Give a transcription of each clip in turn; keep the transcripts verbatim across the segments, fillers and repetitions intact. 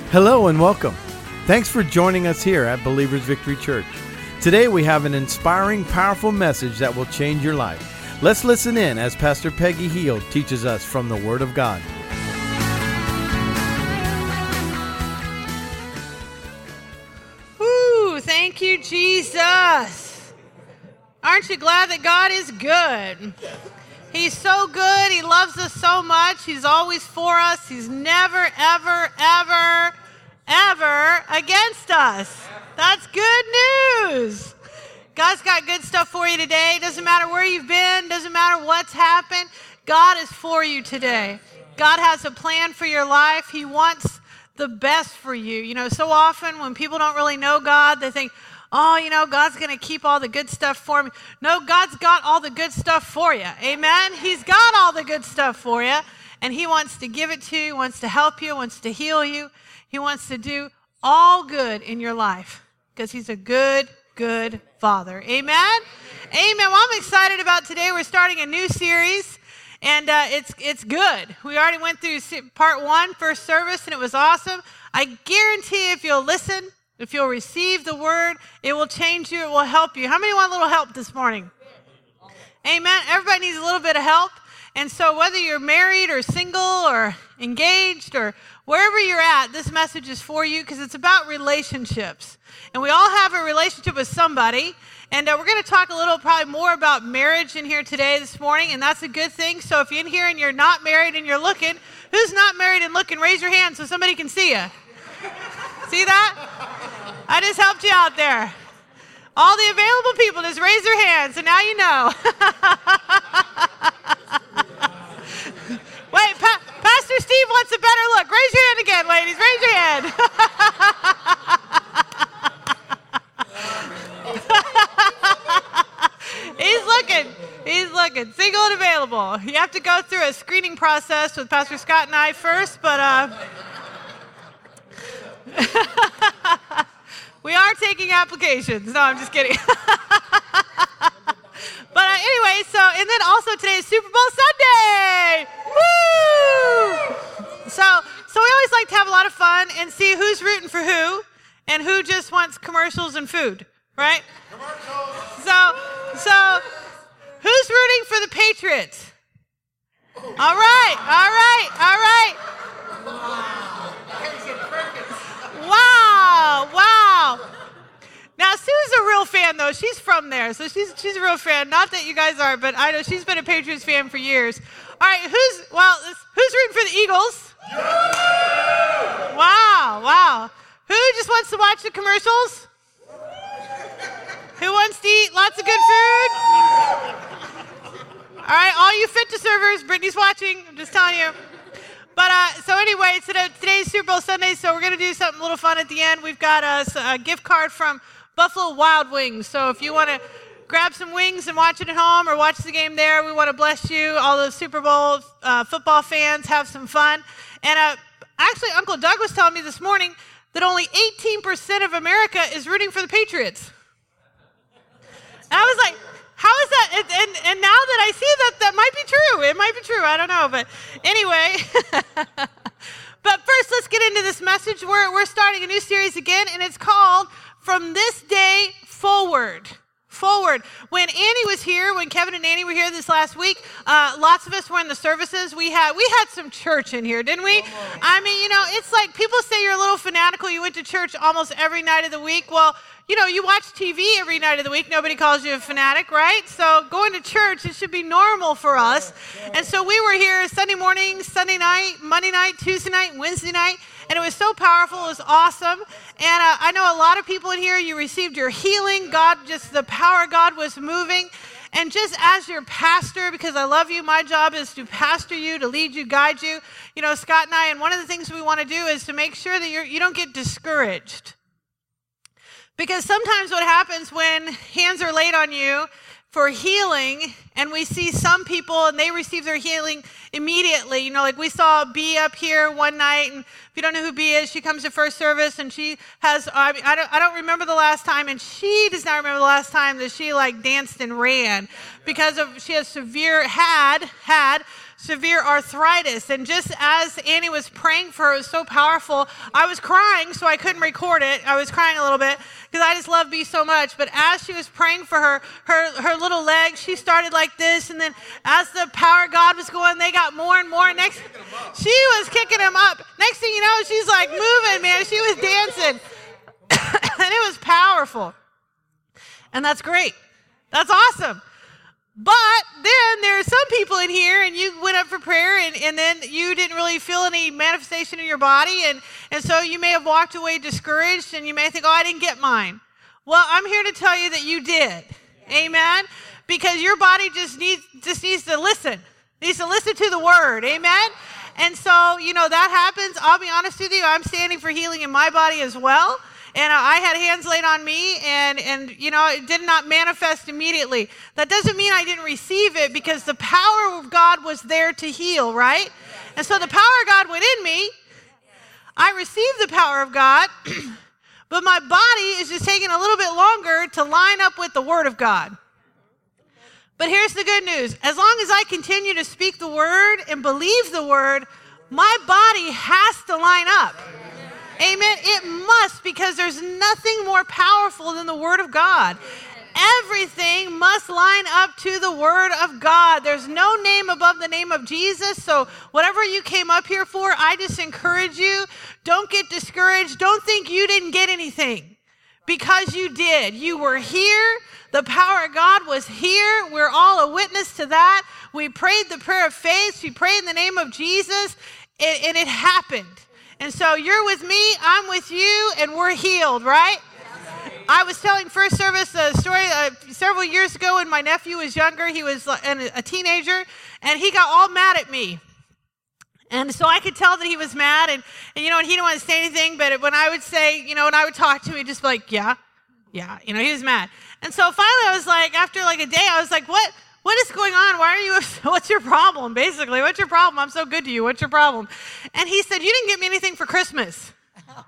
Hello and welcome. Thanks for joining us here at Believers Victory Church. Today we have an inspiring, powerful message that will change your life. Let's listen in as Pastor Peggy Heald teaches us from the Word of God. Ooh, thank you, Jesus. Aren't you glad that God is good? He's so good. He loves us so much. He's always for us. He's never, ever, ever, ever against us. That's good news. God's got good stuff for you today. Doesn't matter where you've been. Doesn't matter what's happened. God is for you today. God has a plan for your life. He wants the best for you. You know, so often when people don't really know God, they think, oh, you know, God's going to keep all the good stuff for me. No, God's got all the good stuff for you. Amen? He's got all the good stuff for you, and He wants to give it to you, wants to help you, wants to heal you. He wants to do all good in your life because He's a good, good Father. Amen? Amen. Well, I'm excited about today. We're starting a new series, and uh, it's it's good. We already went through part one, first service, and it was awesome. I guarantee if you'll listen, if you'll receive the word, it will change you. It will help you. How many want a little help this morning? Amen. Everybody needs a little bit of help. And so whether you're married or single or engaged or wherever you're at, this message is for you because it's about relationships. And we all have a relationship with somebody. And uh, we're going to talk a little probably more about marriage in here today, this morning. And that's a good thing. So if you're in here and you're not married and you're looking, who's not married and looking? Raise your hand so somebody can see you. See that? I just helped you out there. All the available people, just raise their hands, so now you know. Wait, pa- Pastor Steve wants a better look. Raise your hand again, ladies. Raise your hand. He's looking. He's looking. Single and available. You have to go through a screening process with Pastor Scott and I first, but... Uh, we are taking applications. No, I'm just kidding. But uh, anyway, so, and then also today is Super Bowl Sunday. Woo! So, so we always like to have a lot of fun and see who's rooting for who and who just wants commercials and food, right? Commercials. So, so who's rooting for the Patriots? All right, all right, all right. Wow, wow. Now, Sue's a real fan, though. She's from there, so she's she's a real fan. Not that you guys are, but I know she's been a Patriots fan for years. All right, who's, well, who's rooting for the Eagles? Yeah! Wow, wow. Who just wants to watch the commercials? Who wants to eat lots of good food? All right, all you fit to servers, Brittany's watching. I'm just telling you. But uh, so anyway, today, today's Super Bowl Sunday, so we're going to do something a little fun at the end. We've got a, a gift card from Buffalo Wild Wings. So if you want to grab some wings and watch it at home or watch the game there, we want to bless you. All those Super Bowl uh, football fans, have some fun. And uh, actually, Uncle Doug was telling me this morning that only eighteen percent of America is rooting for the Patriots. And I was like, how is that? And, and, and now that I see that, that might be true. It might be true. I don't know. But anyway. But first, let's get into this message. We're, we're starting a new series again, and it's called From This Day Forward. Forward. When Annie was here, when Kevin and Annie were here this last week, uh, lots of us were in the services. We had we had some church in here, didn't we? I mean, you know, it's like people say you're a little fanatical. You went to church almost every night of the week. Well, you know, you watch T V every night of the week. Nobody calls you a fanatic, right? So going to church, it should be normal for us. And so we were here Sunday morning, Sunday night, Monday night, Tuesday night, Wednesday night. And it was so powerful. It was awesome. And uh, I know a lot of people in here, you received your healing. God, just the power of God was moving. And just as your pastor, because I love you, my job is to pastor you, to lead you, guide you. You know, Scott and I, and one of the things we want to do is to make sure that you're, you don't get discouraged. Because sometimes what happens when hands are laid on you for healing, and we see some people and they receive their healing immediately. You know, like we saw B up here one night, and if you don't know who B is, she comes to first service, and she has, I mean, I don't, I don't remember the last time, and she does not remember the last time that she like danced and ran because of, she has severe, had, had severe arthritis. And just as Annie was praying for her, it was so powerful. I was crying, so I couldn't record it. I was crying a little bit because I just love Bee so much. But as she was praying for her, her, her little legs, she started like this. And then as the power of God was going, they got more and more. Next, she was kicking them up. Next thing you know, she's like moving, man. She was dancing. And it was powerful. And that's great. That's awesome. But then there are some people in here, and you went up for prayer, and, and then you didn't really feel any manifestation in your body, and, and so you may have walked away discouraged, and you may think, oh, I didn't get mine. Well, I'm here to tell you that you did. Amen? Because your body just needs just needs to listen. Needs to listen to the word. Amen? And so, you know, that happens. I'll be honest with you, I'm standing for healing in my body as well. And I had hands laid on me, and, and, you know, it did not manifest immediately. That doesn't mean I didn't receive it, because the power of God was there to heal, right? And so the power of God went in me. I received the power of God, but my body is just taking a little bit longer to line up with the Word of God. But here's the good news. As long as I continue to speak the Word and believe the Word, my body has to line up. Amen. It must, because there's nothing more powerful than the Word of God. Everything must line up to the Word of God. There's no name above the name of Jesus. So whatever you came up here for, I just encourage you, don't get discouraged. Don't think you didn't get anything, because you did. You were here. The power of God was here. We're all a witness to that. We prayed the prayer of faith. We prayed in the name of Jesus, and, and it happened. And so you're with me, I'm with you, and we're healed, right? I was telling First Service a story uh, several years ago when my nephew was younger. He was a teenager, and he got all mad at me. And so I could tell that he was mad, and, and you know, and he didn't want to say anything, but when I would say, you know, when I would talk to him, he'd just be like, yeah, yeah, you know, he was mad. And so finally I was like, after like a day, I was like, what? What is going on? Why are you, what's your problem, basically? What's your problem? I'm so good to you. What's your problem? And he said, you didn't get me anything for Christmas. And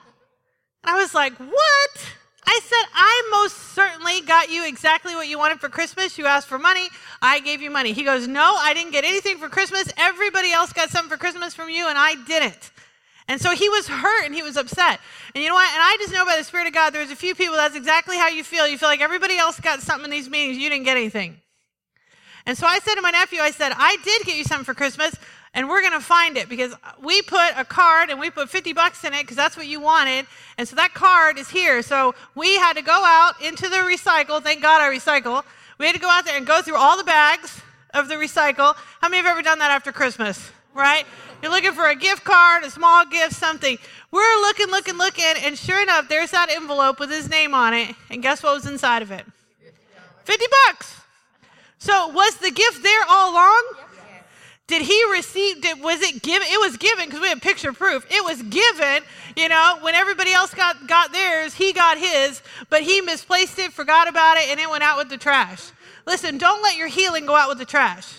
I was like, what? I said, I most certainly got you exactly what you wanted for Christmas. You asked for money. I gave you money. He goes, no, I didn't get anything for Christmas. Everybody else got something for Christmas from you, and I didn't. And so he was hurt, and he was upset. And you know what? And I just know by the Spirit of God, there's a few people, that's exactly how you feel. You feel like everybody else got something in these meetings. You didn't get anything. And so I said to my nephew, I said, I did get you something for Christmas, and we're going to find it, because we put a card and we put fifty bucks in it because that's what you wanted. And so that card is here. So we had to go out into the recycle. Thank God I recycle. We had to go out there and go through all the bags of the recycle. How many have ever done that after Christmas, right? You're looking for a gift card, a small gift, something. We're looking, looking, looking, and sure enough, there's that envelope with his name on it. And guess what was inside of it? fifty bucks. So was the gift there all along? Did he receive, did, was it given? It was given, because we have picture proof. It was given, you know, when everybody else got, got theirs, he got his, but he misplaced it, forgot about it, and it went out with the trash. Listen, don't let your healing go out with the trash.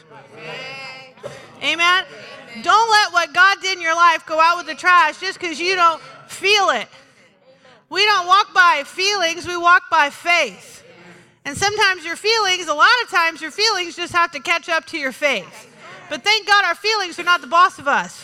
Amen? Don't let what God did in your life go out with the trash just because you don't feel it. We don't walk by feelings, we walk by faith. And sometimes your feelings, a lot of times your feelings just have to catch up to your faith. But thank God our feelings are not the boss of us.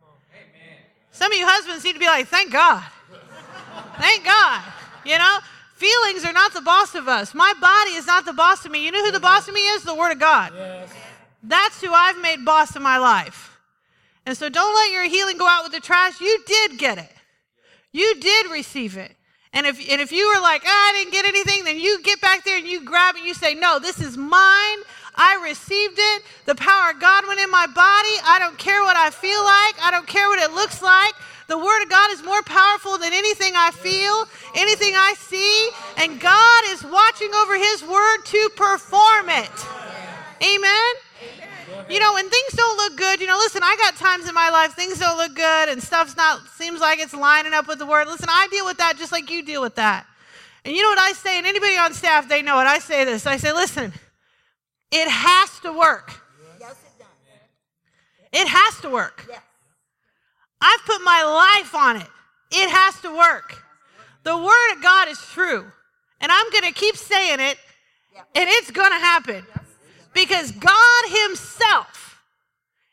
Some of you husbands need to be like, thank God. Thank God. You know, feelings are not the boss of us. My body is not the boss of me. You know who the boss of me is? The Word of God. Yes. That's who I've made boss of my life. And so don't let your healing go out with the trash. You did get it. You did receive it. And if and if you were like, oh, I didn't get anything, then you get back there and you grab it and you say, no, this is mine. I received it. The power of God went in my body. I don't care what I feel like. I don't care what it looks like. The Word of God is more powerful than anything I feel, anything I see. And God is watching over His Word to perform it. Amen? You know, when things don't look good, you know, listen, I got times in my life things don't look good and stuff's not, seems like it's lining up with the Word. Listen, I deal with that just like you deal with that. And you know what I say, and anybody on staff, they know it. I say this. I say, listen, it has to work. Yes, it does. It has to work. Yes. I've put my life on it. It has to work. The Word of God is true. And I'm going to keep saying it, and it's going to happen. Because God Himself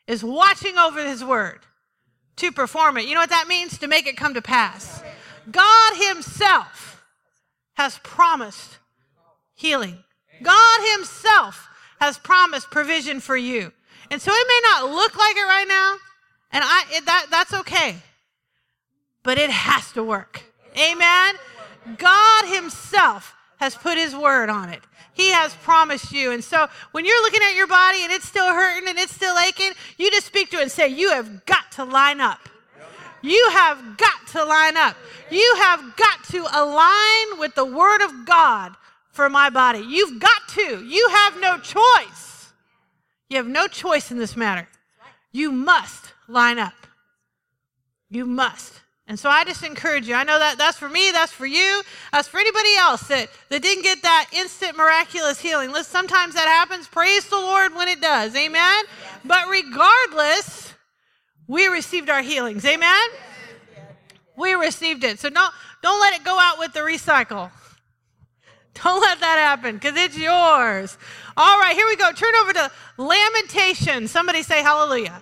is watching over his word to perform it. You know what that means? To make it come to pass. God himself has promised healing. God himself has promised provision for you. And so it may not look like it right now, and I it, that that's okay. But it has to work. Amen? God himself has put his word on it. He has promised you. And so when you're looking at your body and it's still hurting and it's still aching, you just speak to it and say, you have got to line up. You have got to line up. You have got to align with the word of God for my body. You've got to. You have no choice. You have no choice in this matter. You must line up. You must. And so I just encourage you. I know that that's for me, that's for you, that's for anybody else that, that didn't get that instant miraculous healing. Listen, sometimes that happens. Praise the Lord when it does. Amen? But regardless, we received our healings. Amen? We received it. So don't, don't let it go out with the recycle. Don't let that happen because it's yours. All right, here we go. Turn over to Lamentations. Somebody say hallelujah.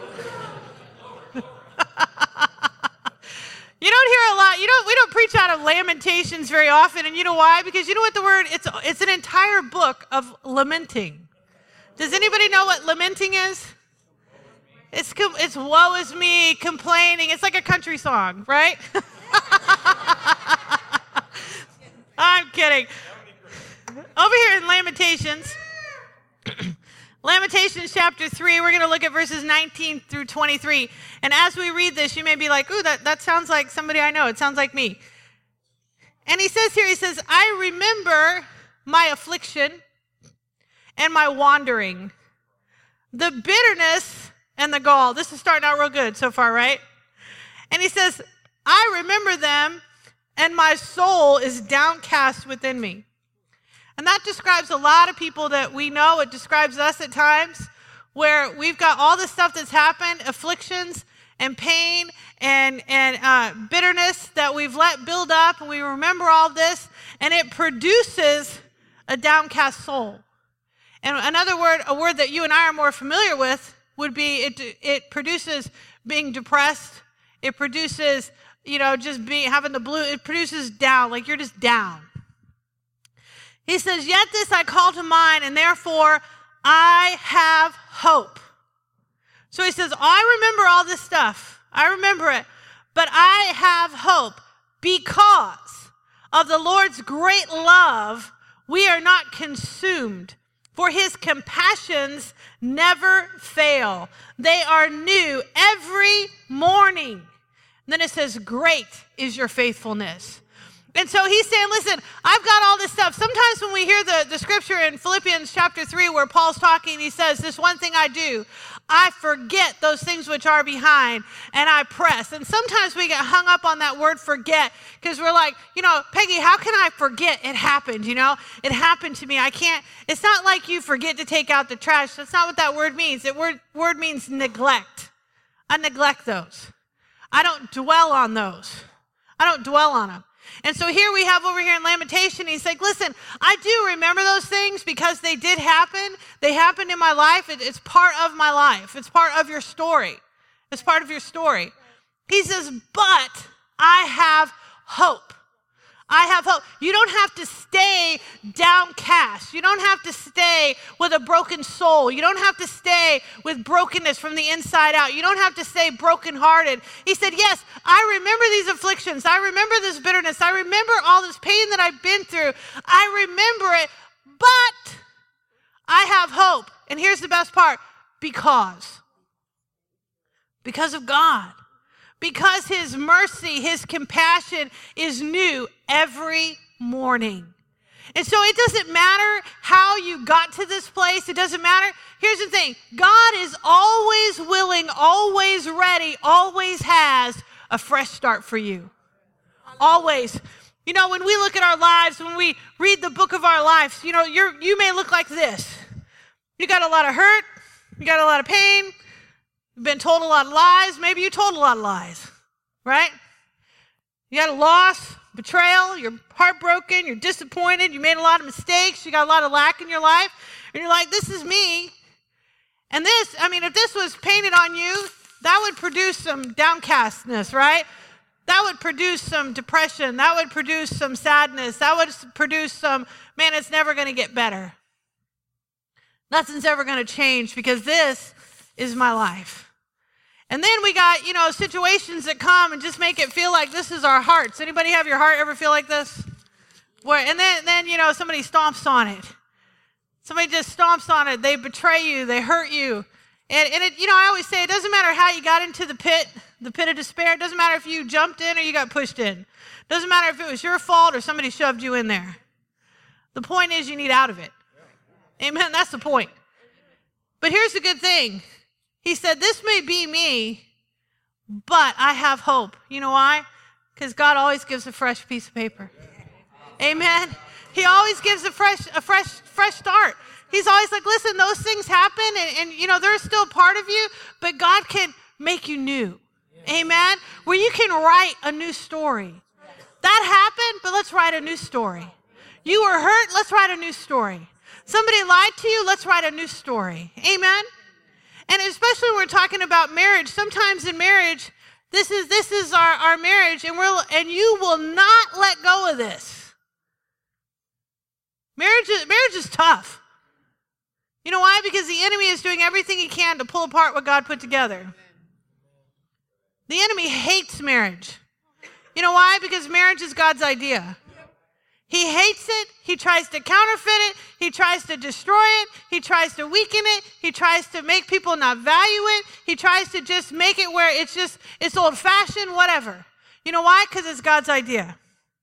You don't hear a lot. You don't. We don't preach out of Lamentations very often, and you know why? Because you know what the word? It's it's an entire book of lamenting. Does anybody know what lamenting is? It's it's woe is me, complaining. It's like a country song, right? I'm kidding. Over here in Lamentations, Lamentations chapter three, we're going to look at verses nineteen through twenty-three. And as we read this, you may be like, ooh, that, that sounds like somebody I know. It sounds like me. And he says here, he says, I remember my affliction and my wandering, the bitterness and the gall. This is starting out real good so far, right? And he says, I remember them and my soul is downcast within me. And that describes a lot of people that we know. It describes us at times where we've got all the stuff that's happened, afflictions and pain and, and uh, bitterness that we've let build up, and we remember all this, and it produces a downcast soul. And another word, a word that you and I are more familiar with would be it, it produces being depressed. It produces, you know, just being, having the blue, it produces down, like you're just down. He says, yet this I call to mind, and therefore I have hope. So he says, I remember all this stuff. I remember it. But I have hope because of the Lord's great love, we are not consumed. For his compassions never fail. They are new every morning. And then it says, great is your faithfulness. And so he's saying, listen, I've got all this stuff. Sometimes when we hear the, the scripture in Philippians chapter three where Paul's talking, he says, this one thing I do, I forget those things which are behind and I press. And sometimes we get hung up on that word forget because we're like, you know, Peggy, how can I forget it happened? You know, it happened to me. I can't, it's not like you forget to take out the trash. That's not what that word means. That word, word means neglect. I neglect those. I don't dwell on those. I don't dwell on them. And so here we have over here in Lamentation, he's like, listen, I do remember those things because they did happen. They happened in my life. It, it's part of my life. It's part of your story. It's part of your story. He says, but I have hope. I have hope. You don't have to stay downcast. You don't have to stay with a broken soul. You don't have to stay with brokenness from the inside out. You don't have to stay brokenhearted. He said, yes, I remember these afflictions. I remember this bitterness. I remember all this pain that I've been through. I remember it, but I have hope. And here's the best part, because. Because of God. Because his mercy, his compassion is new every morning. And so it doesn't matter how you got to this place. It doesn't matter. Here's the thing. God is always willing, always ready, always has a fresh start for you. Always. You know, when we look at our lives, when we read the book of our lives, you know, you're, you may look like this. You got a lot of hurt. You got a lot of pain. You've been told a lot of lies. Maybe you told a lot of lies, right? You got a loss, betrayal, you're heartbroken, you're disappointed, you made a lot of mistakes, you got a lot of lack in your life, and you're like, this is me. And this, I mean, if this was painted on you, that would produce some downcastness, right? That would produce some depression. That would produce some sadness. That would produce some, man, it's never going to get better. Nothing's ever going to change because this is my life. And then we got, you know, situations that come and just make it feel like this is our hearts. Anybody have your heart ever feel like this? Where, and then, then, you know, somebody stomps on it. Somebody just stomps on it. They betray you. They hurt you. And, and it, you know, I always say it doesn't matter how you got into the pit, the pit of despair. It doesn't matter if you jumped in or you got pushed in. It doesn't matter if it was your fault or somebody shoved you in there. The point is you need out of it. Amen. That's the point. But here's the good thing. He said, this may be me, but I have hope. You know why? Because God always gives a fresh piece of paper. Amen. He always gives a fresh, a fresh, fresh start. He's always like, listen, those things happen and, and you know, they're still part of you, but God can make you new. Amen. Where you can write a new story. That happened, but let's write a new story. You were hurt, let's write a new story. Somebody lied to you, let's write a new story. Amen. And especially when we're talking about marriage, sometimes in marriage, this is this is our, our marriage, and we're and you will not let go of this. Marriage is, marriage is tough. You know why? Because the enemy is doing everything he can to pull apart what God put together. The enemy hates marriage. You know why? Because marriage is God's idea. He hates it. He tries to counterfeit it. He tries to destroy it. He tries to weaken it. He tries to make people not value it. He tries to just make it where it's just, it's old-fashioned, whatever. You know why? Because it's God's idea.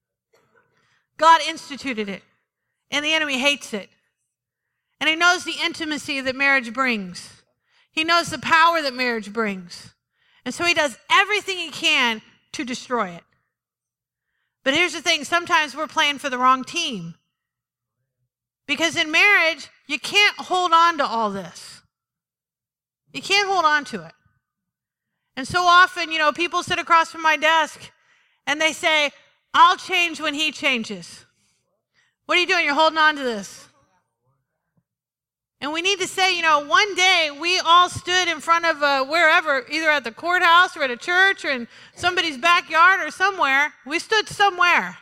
God instituted it, and the enemy hates it. And he knows the intimacy that marriage brings. He knows the power that marriage brings. And so he does everything he can to destroy it. But here's the thing, sometimes we're playing for the wrong team. Because in marriage, you can't hold on to all this. You can't hold on to it. And so often, you know, people sit across from my desk and they say, I'll change when he changes. What are you doing? You're holding on to this. And we need to say, you know, one day we all stood in front of uh, wherever, either at the courthouse or at a church or in somebody's backyard or somewhere. We stood somewhere.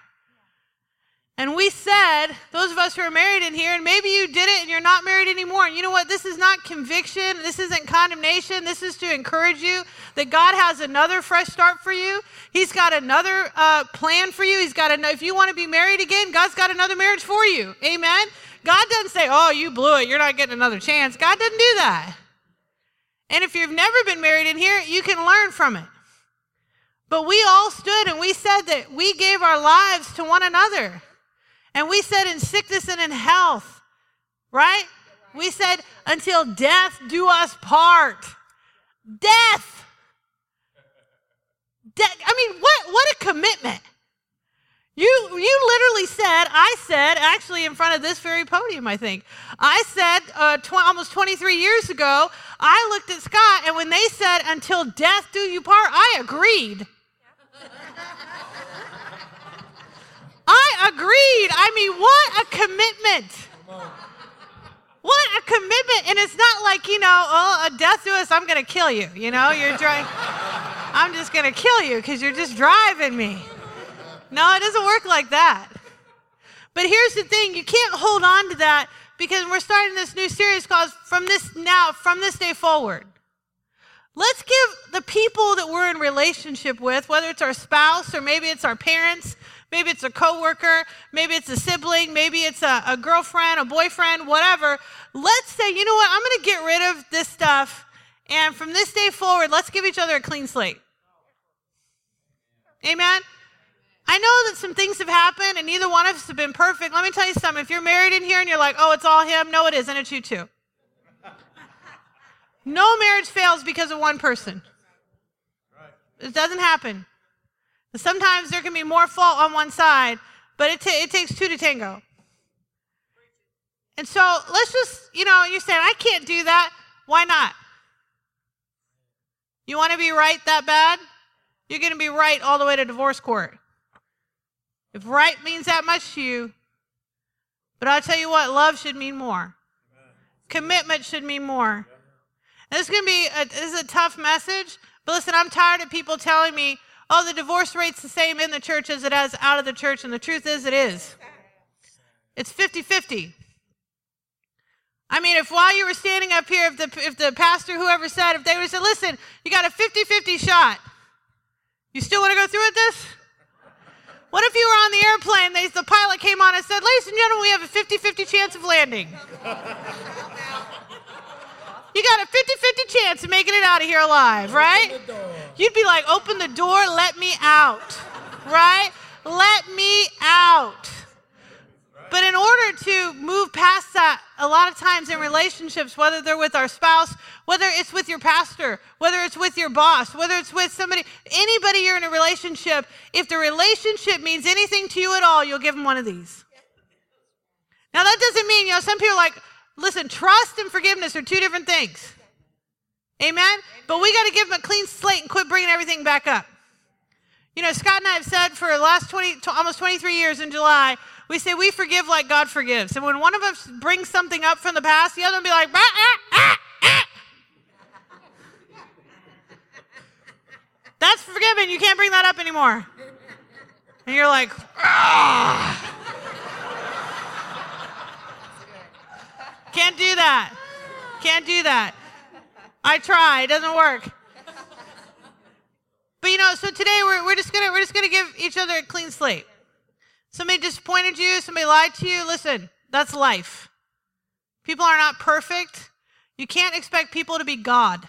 And we said, those of us who are married in here, and maybe you did it and you're not married anymore. And you know what? This is not conviction. This isn't condemnation. This is to encourage you that God has another fresh start for you. He's got another uh, plan for you. He's got an, if you want to be married again, God's got another marriage for you. Amen. God doesn't say, oh, you blew it, you're not getting another chance. God doesn't do that. And if you've never been married in here, you can learn from it. But we all stood and we said that we gave our lives to one another. And we said in sickness and in health, right? We said until death do us part. Death. De- I mean, what, what a commitment. You you literally said, I said, actually in front of this very podium, I think, I said uh, tw- almost twenty-three years ago, I looked at Scott, and when they said, until death do you part, I agreed. I agreed. I mean, what a commitment. What a commitment. And it's not like, you know, oh, a death to us, I'm going to kill you. You know, you're driving. I'm just going to kill you because you're just driving me. No, it doesn't work like that. But here's the thing, you can't hold on to that because we're starting this new series called From This Now, From This Day Forward. Let's give the people that we're in relationship with, whether it's our spouse or maybe it's our parents, maybe it's a coworker, maybe it's a sibling, maybe it's a, a girlfriend, a boyfriend, whatever. Let's say, you know what, I'm going to get rid of this stuff, and from this day forward, let's give each other a clean slate. Amen? I know that some things have happened and neither one of us have been perfect. Let me tell you something. If you're married in here and you're like, oh, it's all him. No, it isn't. It's you too. No marriage fails because of one person. It doesn't happen. Sometimes there can be more fault on one side, but it, t- it takes two to tango. And so let's just, you know, you're saying, I can't do that. Why not? You want to be right that bad? You're going to be right all the way to divorce court. If right means that much to you, but I'll tell you what, love should mean more. Amen. Commitment should mean more. This is going to be a, this is a tough message, but listen, I'm tired of people telling me, oh, the divorce rate's the same in the church as it is out of the church, and the truth is it is. It's fifty-fifty. I mean, if while you were standing up here, if the, if the pastor, whoever said, if they would have said, listen, you got a fifty-fifty shot, you still want to go through with this? What if you were on the airplane, they, the pilot came on and said, ladies and gentlemen, we have a fifty-fifty chance of landing. You got a fifty-fifty chance of making it out of here alive, right? You'd be like, open the door, let me out, right? Let me out. But in order to move past that, a lot of times in relationships, whether they're with our spouse, whether it's with your pastor, whether it's with your boss, whether it's with somebody, anybody you're in a relationship, if the relationship means anything to you at all, you'll give them one of these. Now that doesn't mean, you know, some people are like, listen, trust and forgiveness are two different things. Amen? Amen. But we got to give them a clean slate and quit bringing everything back up. You know, Scott and I have said for the last twenty, almost twenty-three years in July, we say we forgive like God forgives. And when one of us brings something up from the past, the other will be like, ah, ah, ah, ah. That's forgiven. You can't bring that up anymore. And you're like, ah. Can't do that. Can't do that. I try. It doesn't work. But you know, so today we're we're just gonna we're just gonna give each other a clean slate. Somebody disappointed you, somebody lied to you. Listen, that's life. People are not perfect. You can't expect people to be God.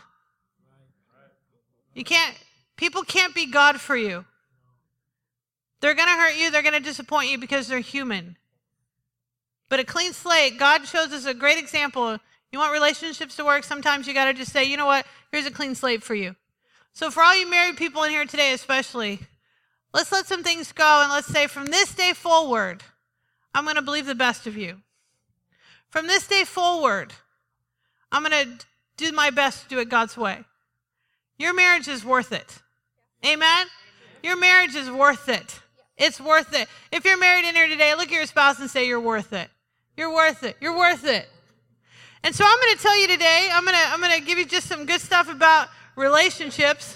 You can't, people can't be God for you. They're gonna hurt you, they're gonna disappoint you because they're human. But a clean slate, God shows us a great example. You want relationships to work, sometimes you gotta just say, you know what, here's a clean slate for you. So for all you married people in here today especially, let's let some things go and let's say from this day forward, I'm going to believe the best of you. From this day forward, I'm going to do my best to do it God's way. Your marriage is worth it. Amen? Your marriage is worth it. It's worth it. If you're married in here today, look at your spouse and say, you're worth it. You're worth it. You're worth it. And so I'm going to tell you today, I'm going to, I'm going to give you just some good stuff about relationships.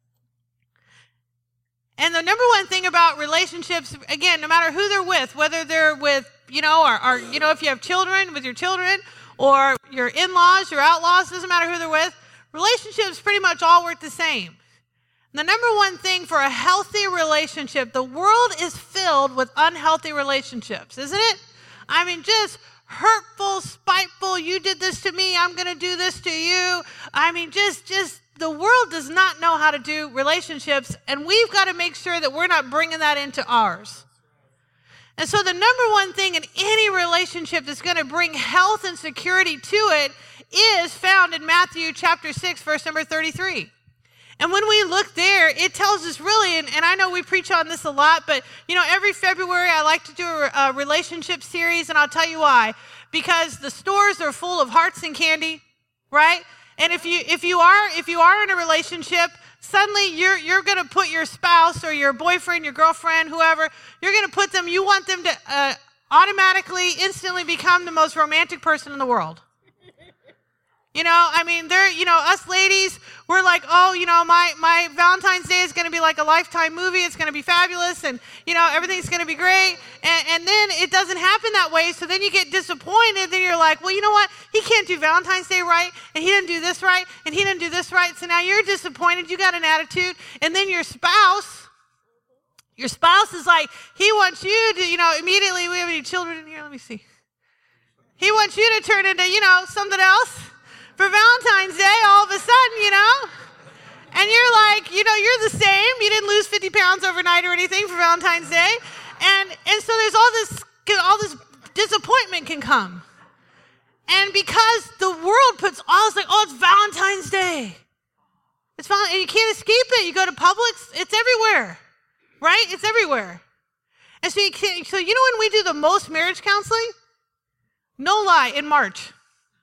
And the number one thing about relationships, again, no matter who they're with, whether they're with, you know, or, or you know, if you have children, with your children, or your in-laws, your outlaws, doesn't matter who they're with, relationships pretty much all work the same. And the number one thing for a healthy relationship, the world is filled with unhealthy relationships, isn't it? I mean, just hurtful, spiteful, you did this to me, I'm going to do this to you. I mean, just, just, the world does not know how to do relationships, and we've got to make sure that we're not bringing that into ours. And so the number one thing in any relationship that's going to bring health and security to it is found in Matthew chapter six, verse number thirty-three. And when we look there, it tells us really, and, and I know we preach on this a lot, but you know, every February I like to do a, a relationship series, and I'll tell you why. Because the stores are full of hearts and candy, right? And if you if you are if you are in a relationship, suddenly you're you're going to put your spouse or your boyfriend, your girlfriend, whoever, you're going to put them, you want them to uh, automatically, instantly become the most romantic person in the world. You know, I mean, they're, you know, us ladies, we're like, oh, you know, my, my Valentine's Day is going to be like a Lifetime movie. It's going to be fabulous. And, you know, everything's going to be great. And, and then it doesn't happen that way. So then you get disappointed. Then you're like, well, you know what? He can't do Valentine's Day right. And he didn't do this right. And he didn't do this right. So now you're disappointed. You got an attitude. And then your spouse, your spouse is like, he wants you to, you know, immediately, we have any children in here? Let me see. He wants you to turn into, you know, something else. For Valentine's Day, all of a sudden, you know, and you're like, you know, you're the same. You didn't lose fifty pounds overnight or anything for Valentine's Day. And and so there's all this, all this disappointment can come. And because the world puts all this like, oh, it's Valentine's Day. It's Val- and you can't escape it. You go to Publix, it's everywhere, right? It's everywhere. And so you can, so you know when we do the most marriage counseling? No lie, in March.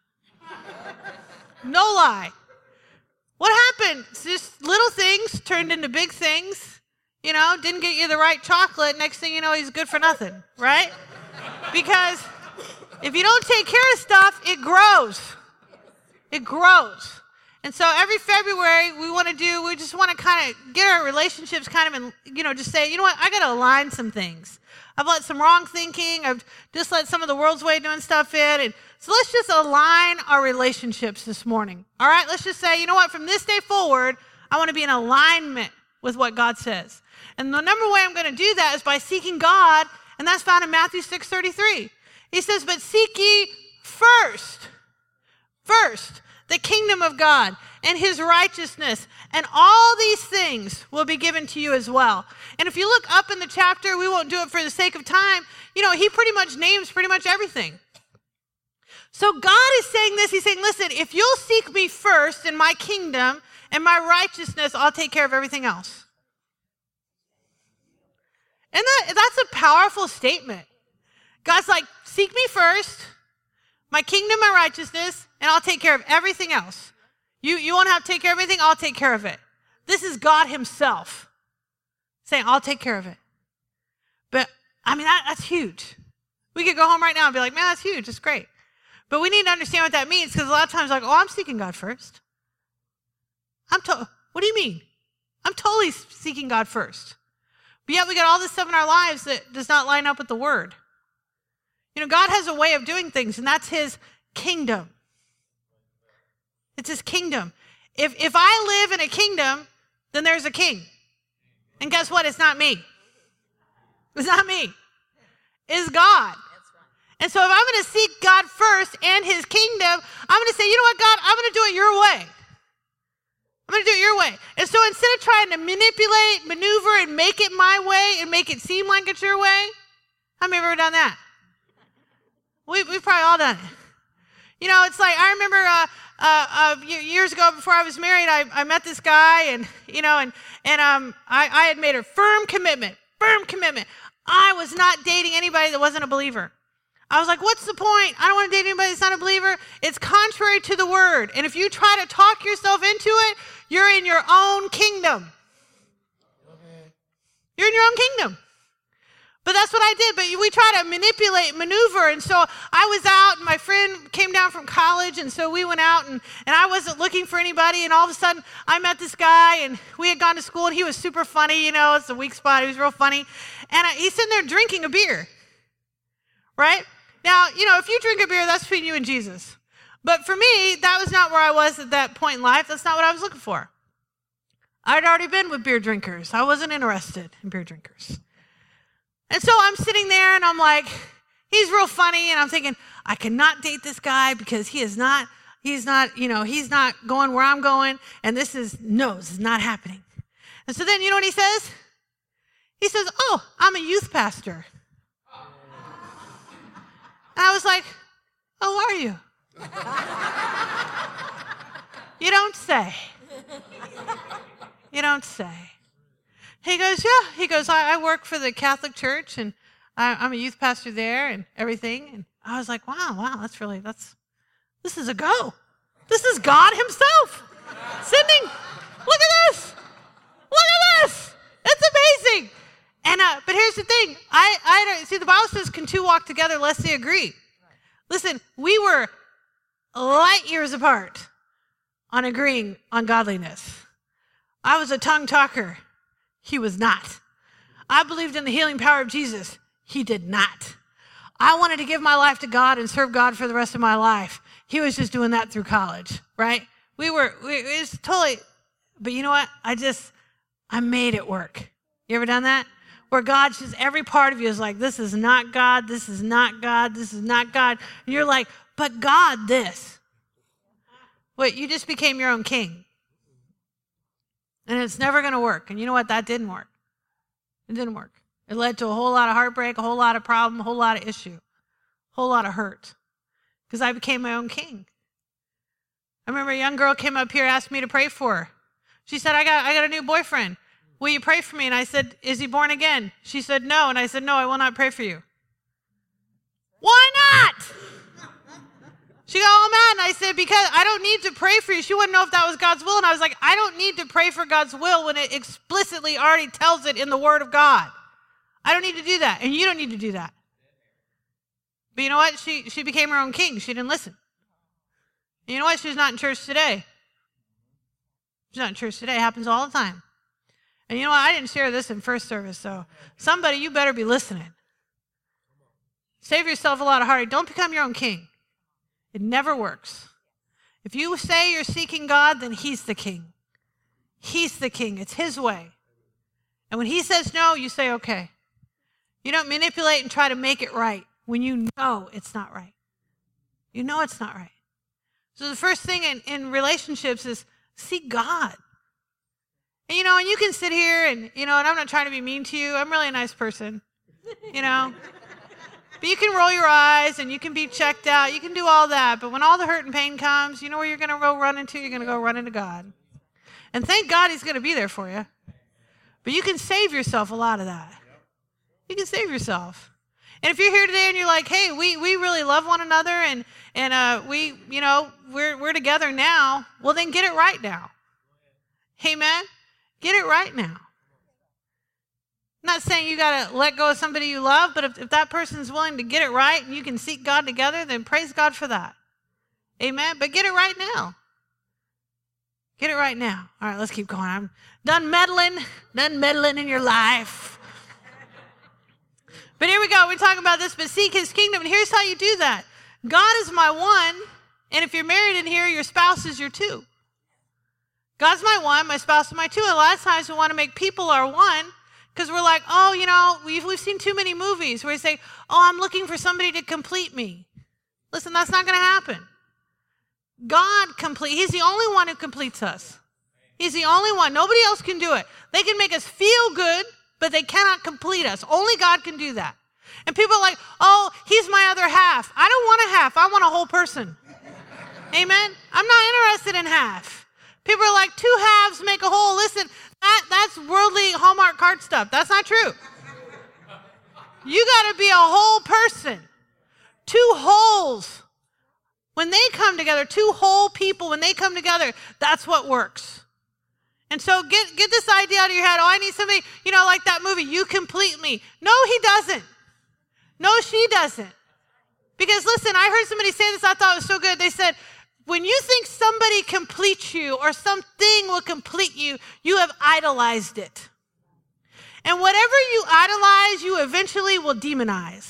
No lie. What happened? Just little things turned into big things. You know, didn't get you the right chocolate. Next thing you know, he's good for nothing, right? Because if you don't take care of stuff, it grows. It grows. And so every February we want to do, we just want to kind of get our relationships kind of, in, you know, just say, you know what, I got to align some things. I've let some wrong thinking. I've just let some of the world's way of doing stuff in. And so let's just align our relationships this morning. All right, let's just say, you know what, from this day forward, I want to be in alignment with what God says. And the number way I'm going to do that is by seeking God, and that's found in Matthew six thirty-three. He says, but seek ye first, first, the kingdom of God and his righteousness, and all these things will be given to you as well. And if you look up in the chapter, we won't do it for the sake of time, you know, he pretty much names pretty much everything. So God is saying this, he's saying, listen, if you'll seek me first in my kingdom and my righteousness, I'll take care of everything else. And that, that's a powerful statement. God's like, seek me first, my kingdom, my righteousness, and I'll take care of everything else. You, you won't have to take care of anything, I'll take care of it. This is God himself saying, I'll take care of it. But, I mean, that, that's huge. We could go home right now and be like, man, that's huge, it's great. But we need to understand what that means, because a lot of times, like, oh, I'm seeking God first. I'm to- What do you mean? I'm totally seeking God first. But yet we got all this stuff in our lives that does not line up with the word. You know, God has a way of doing things, and that's his kingdom. It's his kingdom. If if I live in a kingdom, then there's a king. And guess what? It's not me. It's not me. It's God. And so if I'm going to seek God first and his kingdom, I'm going to say, you know what, God, I'm going to do it your way. I'm going to do it your way. And so instead of trying to manipulate, maneuver, and make it my way and make it seem like it's your way, how many have ever done that? We, we've probably all done it. You know, it's like, I remember uh, uh, uh, years ago before I was married, I, I met this guy, and, you know, and, and um, I, I had made a firm commitment, firm commitment. I was not dating anybody that wasn't a believer. I was like, what's the point? I don't want to date anybody that's not a believer. It's contrary to the word. And if you try to talk yourself into it, you're in your own kingdom. You're in your own kingdom. But that's what I did. But we try to manipulate, maneuver. And so I was out, and my friend came down from college, and so we went out, and, and I wasn't looking for anybody. And all of a sudden, I met this guy, and we had gone to school, and he was super funny. You know, it's a weak spot. He was real funny. And I, he's sitting there drinking a beer, right? Now, you know, if you drink a beer, that's between you and Jesus. But for me, that was not where I was at that point in life. That's not what I was looking for. I'd already been with beer drinkers. I wasn't interested in beer drinkers. And so I'm sitting there, and I'm like, he's real funny, and I'm thinking, I cannot date this guy because he is not, he's not, you know, he's not going where I'm going, and this is, no, this is not happening. And so then, you know what he says? He says, oh, I'm a youth pastor. And I was like, oh, are you? You don't say. You don't say. He goes, yeah. He goes, I, I work for the Catholic Church, and I, I'm a youth pastor there and everything. And I was like, wow, wow, that's really, that's, this is a go. This is God himself. Sending, look at this. Look at this. It's amazing. And uh, but here's the thing. I, I don't, see, the Bible says, can two walk together lest they agree? Listen, we were light years apart on agreeing on godliness. I was a tongue talker. He was not. I believed in the healing power of Jesus. He did not. I wanted to give my life to God and serve God for the rest of my life. He was just doing that through college, right? We were, we, it was totally, but you know what? I just, I made it work. You ever done that? Where God, just every part of you is like, this is not God, this is not God, this is not God. And you're like, but God, this. Wait, you just became your own king. And it's never going to work. And you know what? That didn't work. It didn't work. It led to a whole lot of heartbreak, a whole lot of problem, a whole lot of issue, a whole lot of hurt. Because I became my own king. I remember a young girl came up here, asked me to pray for her. She said, I got, I got a new boyfriend. Will you pray for me? And I said, is he born again? She said, no. And I said, no, I will not pray for you. Why not? She got all mad, and I said, because I don't need to pray for you. She wouldn't know if that was God's will. And I was like, I don't need to pray for God's will when it explicitly already tells it in the Word of God. I don't need to do that, and you don't need to do that. But you know what? She she became her own king. She didn't listen. And you know what? She's not in church today. It's not in church today. It happens all the time. And you know what? I didn't share this in first service, so somebody, you better be listening. Save yourself a lot of heartache. Don't become your own king. It never works. If you say you're seeking God, then he's the king. He's the king. It's his way. And when he says no, you say okay. You don't manipulate and try to make it right when you know it's not right. You know it's not right. So the first thing in, in relationships is seek God. And, you know, and you can sit here and, you know, and I'm not trying to be mean to you. I'm really a nice person, you know. But you can roll your eyes and you can be checked out. You can do all that. But when all the hurt and pain comes, you know where you're going to go run into? You're going to go run into God. And thank God he's going to be there for you. But you can save yourself a lot of that. You can save yourself. And if you're here today and you're like, hey, we, we really love one another and, and uh, we, you know, we're, we're together now, well, then get it right now. Amen? Get it right now. I'm not saying you got to let go of somebody you love, but if, if that person's willing to get it right and you can seek God together, then praise God for that. Amen? But get it right now. Get it right now. All right, let's keep going. I'm done meddling, done meddling in your life. But here we go. We're talking about this, but seek his kingdom. And here's how you do that. God is my one, and if you're married in here, your spouse is your two. God's my one, my spouse is my two. And a lot of times we want to make people our one because we're like, oh, you know, we've, we've seen too many movies where we say, oh, I'm looking for somebody to complete me. Listen, that's not going to happen. God complete. He's the only one who completes us. He's the only one. Nobody else can do it. They can make us feel good, but they cannot complete us. Only God can do that. And people are like, oh, he's my other half. I don't want a half. I want a whole person. Amen? I'm not interested in half. People are like, two halves make a whole. Listen, that, that's worldly Hallmark card stuff. That's not true. You got to be a whole person. Two wholes. When they come together, two whole people, when they come together, that's what works. And so get, get this idea out of your head. Oh, I need somebody, you know, like that movie, You Complete Me. No, he doesn't. No, she doesn't. Because listen, I heard somebody say this, I thought it was so good. They said, when you think somebody completes you or something will complete you, you have idolized it. And whatever you idolize, you eventually will demonize.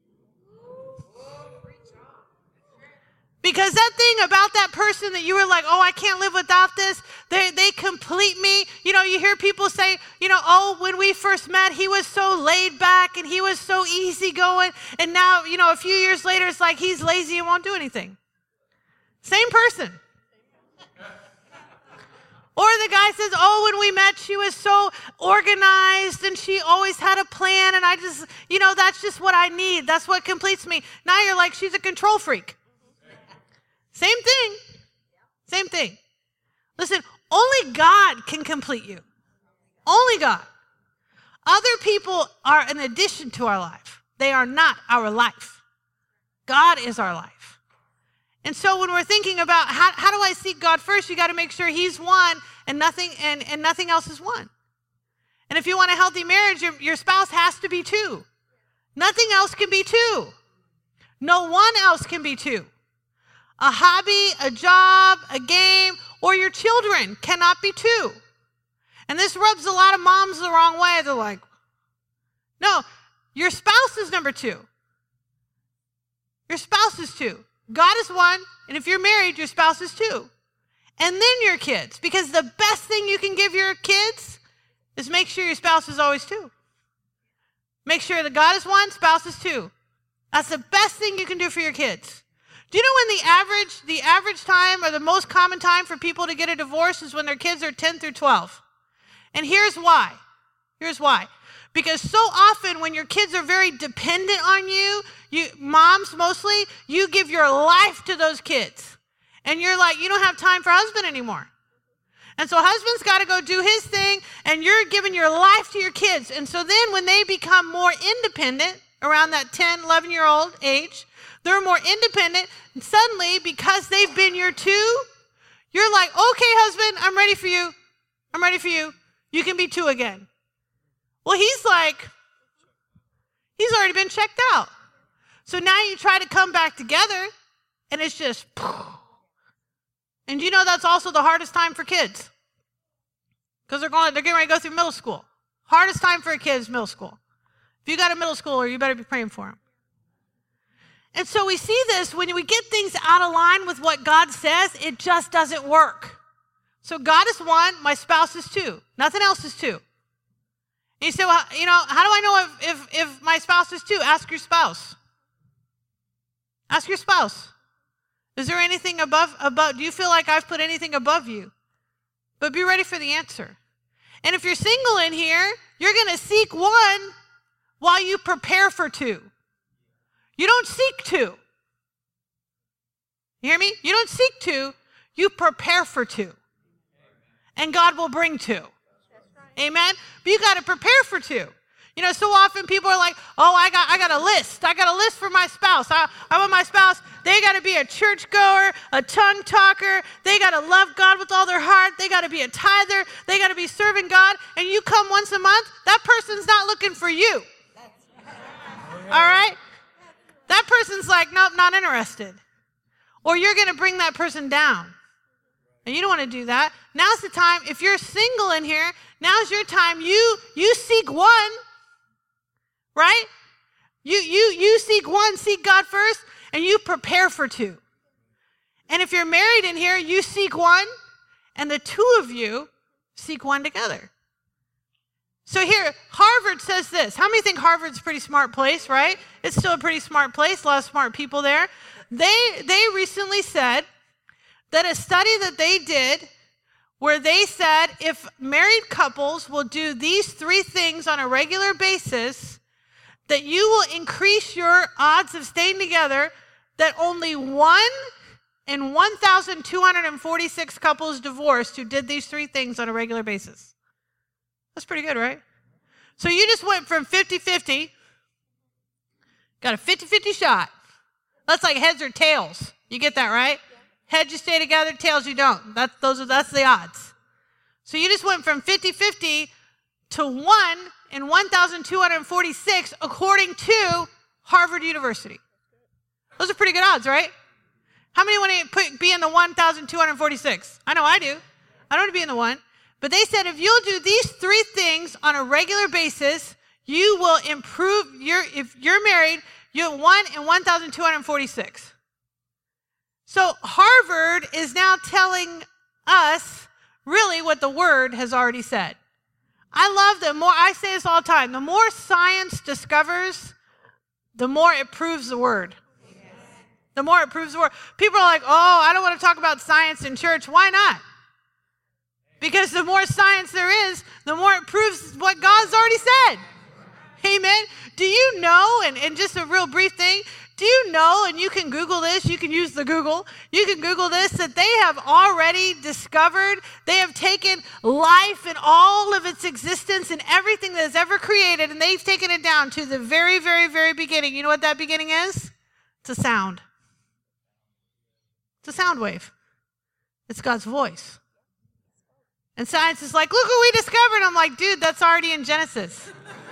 Because that thing about that person that you were like, oh, I can't live without this, they they complete me. You know, you hear people say, you know, oh, when we first met, he was so laid back and he was so easygoing. And now, you know, a few years later, it's like he's lazy and won't do anything. Same person. Or the guy says, oh, when we met, she was so organized and she always had a plan. And I just, you know, that's just what I need. That's what completes me. Now you're like, she's a control freak. Same thing. Same thing. Listen, only God can complete you. Only God. Other people are an addition to our life. They are not our life. God is our life. And so when we're thinking about how, how do I seek God first, you got to make sure he's one and nothing and, and nothing else is one. And if you want a healthy marriage, your, your spouse has to be two. Nothing else can be two. No one else can be two. A hobby, a job, a game, or your children cannot be two. And this rubs a lot of moms the wrong way. They're like, no, your spouse is number two. Your spouse is two. God is one, and if you're married, your spouse is two. And then your kids, because the best thing you can give your kids is make sure your spouse is always two. Make sure that God is one, spouse is two. That's the best thing you can do for your kids. Do you know when the average, the average time or the most common time for people to get a divorce is when their kids are ten through twelve? And here's why. Here's why. Because so often when your kids are very dependent on you, you moms mostly, you give your life to those kids. And you're like, you don't have time for husband anymore. And so husband's got to go do his thing, and you're giving your life to your kids. And so then when they become more independent, around that ten, eleven-year-old age, they're more independent, and suddenly, because they've been your two, you're like, okay, husband, I'm ready for you. I'm ready for you. You can be two again. Well, he's like, he's already been checked out. So now you try to come back together, and it's just, and you know that's also the hardest time for kids. because they're going, they're getting ready to go through middle school. Hardest time for a kid is middle school. If you got a middle schooler, you better be praying for him. And so we see this when we get things out of line with what God says, it just doesn't work. So God is one, my spouse is two. Nothing else is two. And you say, well, you know, how do I know if, if, if my spouse is two? Ask your spouse. Ask your spouse. Is there anything above, above, do you feel like I've put anything above you? But be ready for the answer. And if you're single in here, you're going to seek one while you prepare for two. You don't seek two. You hear me? You don't seek two, you prepare for two. And God will bring two. Amen? But you got to prepare for two. You know, so often people are like, oh, I got I got a list. I got a list for my spouse. I, I want my spouse, they got to be a churchgoer, a tongue talker. They got to love God with all their heart. They got to be a tither. They got to be serving God. And you come once a month, that person's not looking for you. All right? That person's like, nope, not interested. Or you're going to bring that person down. And you don't want to do that. Now's the time. If you're single in here, now's your time. You you seek one, right? You you you seek one, seek God first, and you prepare for two. And if you're married in here, you seek one, and the two of you seek one together. So here, Harvard says this. How many think Harvard's a pretty smart place, right? It's still a pretty smart place, a lot of smart people there. They they recently said that a study that they did where they said if married couples will do these three things on a regular basis, that you will increase your odds of staying together, that only one in one thousand two hundred forty-six couples divorced who did these three things on a regular basis. That's pretty good, right? So you just went from fifty-fifty, got a fifty-fifty shot. That's like heads or tails. You get that, right? Heads you stay together, tails you don't. That's, those are, that's the odds. So you just went from fifty-fifty to one in one thousand two hundred forty-six according to Harvard University. Those are pretty good odds, right? How many want to put, be in the one thousand two hundred forty-six? I know I do. I don't want to be in the one. But they said if you'll do these three things on a regular basis, you will improve your, if you're married, you're one in one thousand two hundred forty-six. So Harvard is now telling us really what the Word has already said. I love the more, I say this all the time, the more science discovers, the more it proves the Word. Yes. The more it proves the Word. People are like, oh, I don't want to talk about science in church. Why not? Because the more science there is, the more it proves what God's already said. Amen. Do you know, and, and just a real brief thing, do you know, and you can Google this, you can use the Google, you can Google this, that they have already discovered, they have taken life and all of its existence and everything that is ever created, and they've taken it down to the very, very, very beginning. You know what that beginning is? It's a sound. It's a sound wave. It's God's voice. And science is like, look what we discovered. I'm like, dude, that's already in Genesis.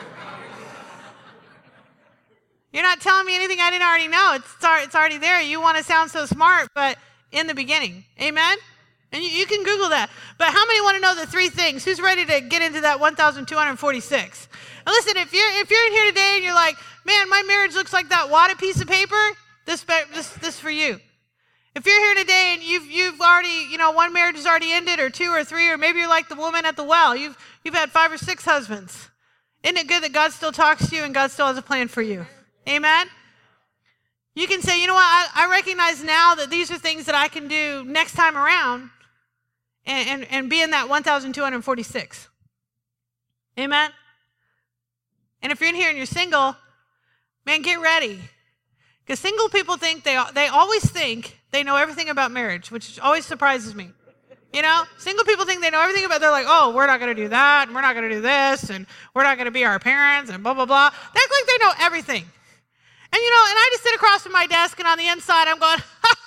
You're not telling me anything I didn't already know. It's, it's already there. You want to sound so smart, but in the beginning. Amen? And you, you can Google that. But how many want to know the three things? Who's ready to get into that one thousand two hundred forty-six? And listen, if you're if you're in here today and you're like, man, my marriage looks like that wadded piece of paper, this this this for you. If you're here today and you've you've already, you know, one marriage has already ended, or two or three, or maybe you're like the woman at the well. You've you've had five or six husbands. Isn't it good that God still talks to you and God still has a plan for you? Amen? You can say, you know what, I, I recognize now that these are things that I can do next time around and, and, and be in that one thousand two hundred forty-six. Amen? And if you're in here and you're single, man, get ready. Because single people think, they they always think they know everything about marriage, which always surprises me. You know, single people think they know everything about, they're like, oh, we're not going to do that, and we're not going to do this, and we're not going to be our parents, and blah, blah, blah. They act like they know everything. And, you know, and I just sit across from my desk, and on the inside, I'm going,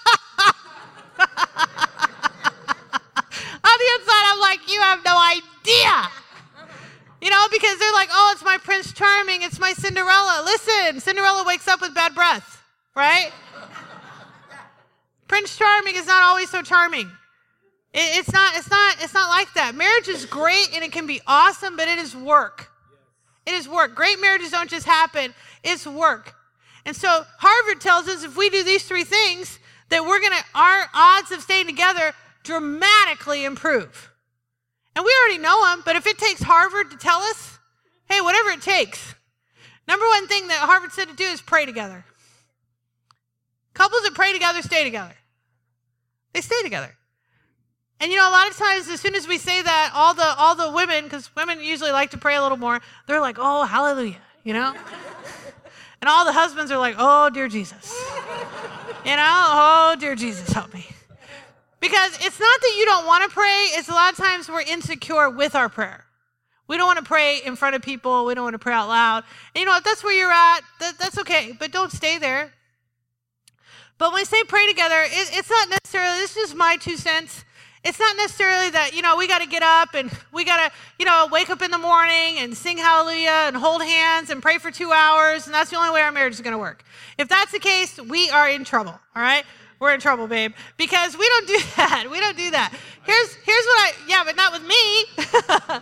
on the inside, I'm like, you have no idea. You know, because they're like, oh, it's my Prince Charming, it's my Cinderella. Listen, Cinderella wakes up with bad breath, right? Prince Charming is not always so charming. It, it's not, it's not, it's not like that. Marriage is great and it can be awesome, but it is work. It is work. Great marriages don't just happen. It's work. And so Harvard tells us if we do these three things, that we're going to, our odds of staying together dramatically improve. And we already know them, but if it takes Harvard to tell us, hey, whatever it takes. Number one thing that Harvard said to do is pray together. Couples that pray together stay together. They stay together. And you know, a lot of times, as soon as we say that, all the all the women, because women usually like to pray a little more, they're like, oh, hallelujah, you know? And all the husbands are like, oh, dear Jesus. You know, oh, dear Jesus, help me. Because it's not that you don't want to pray. It's a lot of times we're insecure with our prayer. We don't want to pray in front of people. We don't want to pray out loud. And you know, if that's where you're at, that, that's okay. But don't stay there. But when we say pray together, it, it's not necessarily, this is my two cents. It's not necessarily that, you know, we got to get up and we got to, you know, wake up in the morning and sing hallelujah and hold hands and pray for two hours. And that's the only way our marriage is going to work. If that's the case, we are in trouble. All right. We're in trouble, babe, because we don't do that. We don't do that. Here's, here's what I, yeah, but not with me.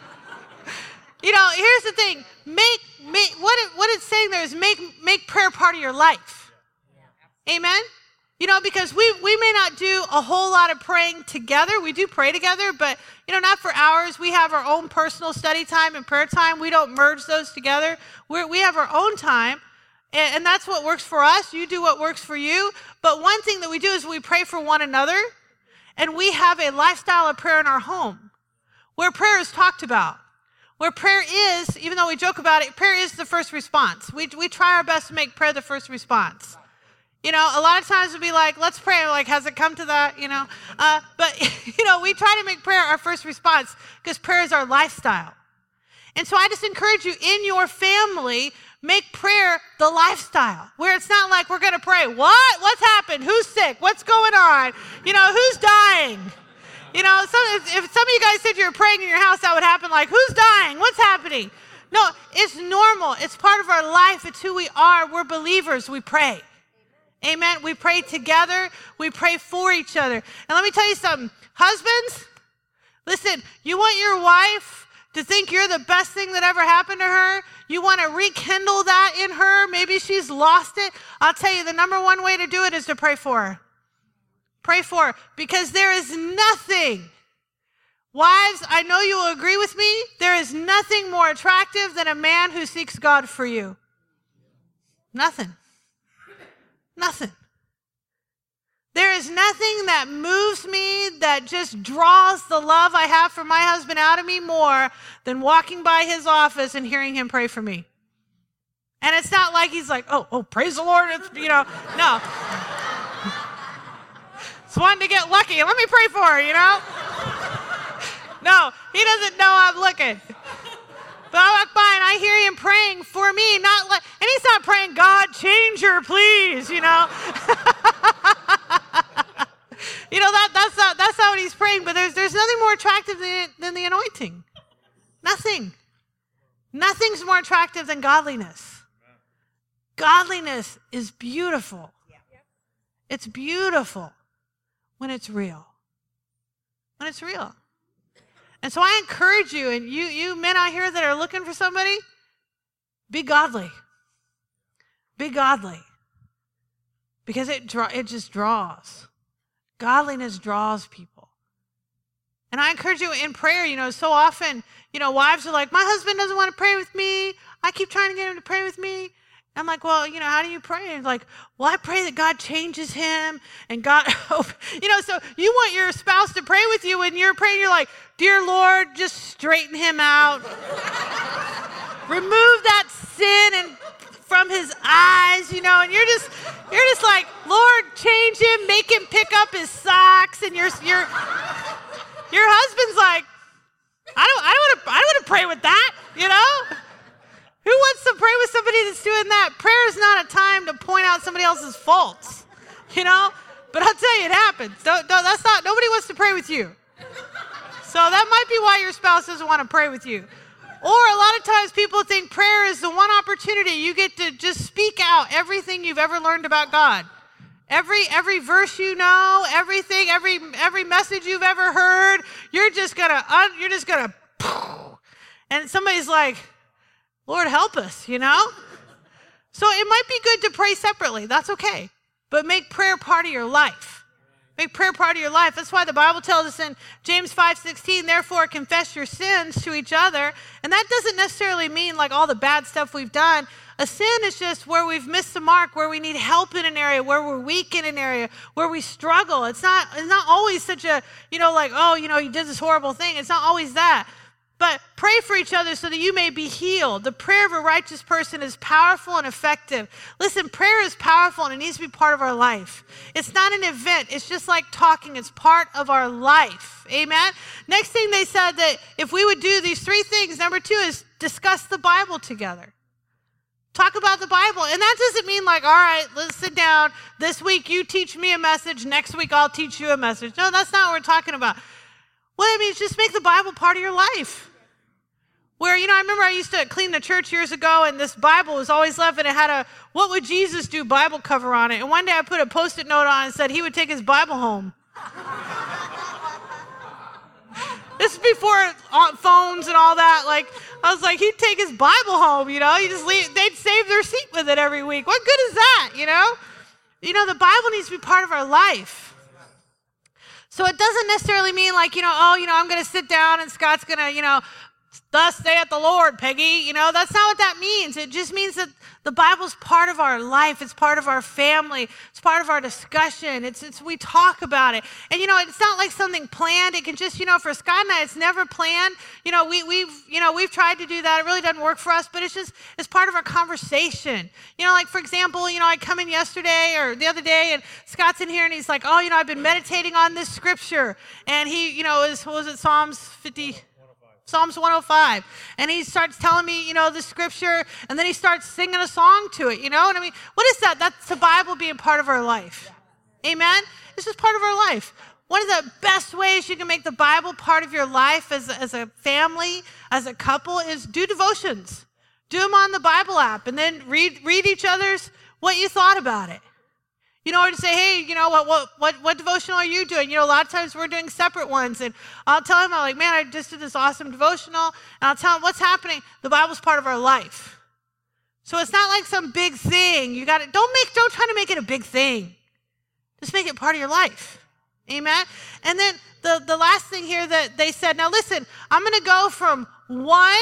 You know, here's the thing. Make, make, what, it, what it's saying there is make, make prayer part of your life. Amen. You know, because we, we may not do a whole lot of praying together. We do pray together, but, you know, not for hours. We have our own personal study time and prayer time. We don't merge those together. We're, we have our own time, and, and that's what works for us. You do what works for you. But one thing that we do is we pray for one another, and we have a lifestyle of prayer in our home where prayer is talked about, where prayer is, even though we joke about it, prayer is the first response. We, we try our best to make prayer the first response. You know, a lot of times we'll be like, let's pray. We're like, has it come to that? You know, uh, but, you know, we try to make prayer our first response because prayer is our lifestyle. And so I just encourage you in your family, make prayer the lifestyle where it's not like we're going to pray. What? What's happened? Who's sick? What's going on? You know, who's dying? You know, some, if, if some of you guys said you were praying in your house, that would happen like, who's dying? What's happening? No, it's normal. It's part of our life. It's who we are. We're believers. We pray. Amen. We pray together. We pray for each other. And let me tell you something. Husbands, listen, you want your wife to think you're the best thing that ever happened to her? You want to rekindle that in her? Maybe she's lost it. I'll tell you, the number one way to do it is to pray for her. Pray for her. Because there is nothing, wives, I know you will agree with me, there is nothing more attractive than a man who seeks God for you. Nothing. Nothing. There is nothing that moves me, that just draws the love I have for my husband out of me more than walking by his office and hearing him pray for me. And it's not like he's like, oh, oh, praise the Lord. It's, you know, no. Just wanted to get lucky. Let me pray for her, you know? No, he doesn't know I'm looking. But I walk by and I hear him praying for me, not like, and he's not praying, God, change her, please, you know. You know, that that's not that's not what he's praying, but there's there's nothing more attractive than, than the anointing. Nothing. Nothing's more attractive than godliness. Godliness is beautiful. It's beautiful when it's real. When it's real. And so I encourage you, and you, you men out here that are looking for somebody, be godly. Be godly. Because it draw, it just draws. Godliness draws people. And I encourage you in prayer, you know, so often, you know, wives are like, my husband doesn't want to pray with me. I keep trying to get him to pray with me. I'm like, well, you know, how do you pray? And like, well, I pray that God changes him and God, you know, so you want your spouse to pray with you when you're praying, you're like, dear Lord, just straighten him out. Remove that sin and from his eyes, you know, and you're just, you're just like, Lord, change him, make him pick up his socks. And your, your, your husband's like, I don't, I don't want to, I don't want to pray with that, you know? Who wants to pray with somebody that's doing that? Prayer is not a time to point out somebody else's faults, you know? But I'll tell you, it happens. Don't, don't, that's not, nobody wants to pray with you. So that might be why your spouse doesn't want to pray with you. Or a lot of times people think prayer is the one opportunity you get to just speak out everything you've ever learned about God. Every every verse you know, everything, every every message you've ever heard, you're just gonna un, you're just gonna, and somebody's like, Lord, help us, you know? So it might be good to pray separately. That's okay. But make prayer part of your life. Make prayer part of your life. That's why the Bible tells us in James five sixteen, therefore confess your sins to each other. And that doesn't necessarily mean like all the bad stuff we've done. A sin is just where we've missed the mark, where we need help in an area, where we're weak in an area, where we struggle. It's not, it's not always such a, you know, like, oh, you know, you did this horrible thing. It's not always that. But pray for each other so that you may be healed. The prayer of a righteous person is powerful and effective. Listen, prayer is powerful and it needs to be part of our life. It's not an event. It's just like talking. It's part of our life. Amen? Next thing they said that if we would do these three things, number two is discuss the Bible together. Talk about the Bible. And that doesn't mean like, all right, let's sit down. This week you teach me a message. Next week I'll teach you a message. No, that's not what we're talking about. What I mean is just make the Bible part of your life. Where, you know, I remember I used to clean the church years ago, and this Bible was always left, and it had a "What would Jesus do" Bible cover on it. And one day I put a Post-it note on and said he would take his Bible home. This is before phones and all that. Like, I was like, he'd take his Bible home, you know. You just leave, they'd save their seat with it every week. What good is that, you know? You know, the Bible needs to be part of our life. So it doesn't necessarily mean like, you know, oh, you know, I'm going to sit down and Scott's going to, you know, thus saith the Lord, Peggy. You know, that's not what that means. It just means that the Bible's part of our life. It's part of our family. It's part of our discussion. It's, it's we talk about it. And, you know, it's not like something planned. It can just, you know, for Scott and I, it's never planned. You know, we, we've, you know, we've tried to do that. It really doesn't work for us, but it's just, it's part of our conversation. You know, like, for example, you know, I come in yesterday or the other day and Scott's in here and he's like, oh, you know, I've been meditating on this scripture. And he, you know, is, what was it, Psalms fifty? Psalms one oh five. And he starts telling me, you know, the scripture, and then he starts singing a song to it, you know? And I mean, what is that? That's the Bible being part of our life. Amen? This is part of our life. One of the best ways you can make the Bible part of your life as, as a family, as a couple, is do devotions. Do them on the Bible app, and then read read each other's what you thought about it. You know, or to say, hey, you know, what what what what devotional are you doing? You know, a lot of times we're doing separate ones. And I'll tell him, I'm like, man, I just did this awesome devotional. And I'll tell him what's happening. The Bible's part of our life. So it's not like some big thing. You got to, don't make, don't try to make it a big thing. Just make it part of your life. Amen? And then the, the last thing here that they said, now listen, I'm going to go from one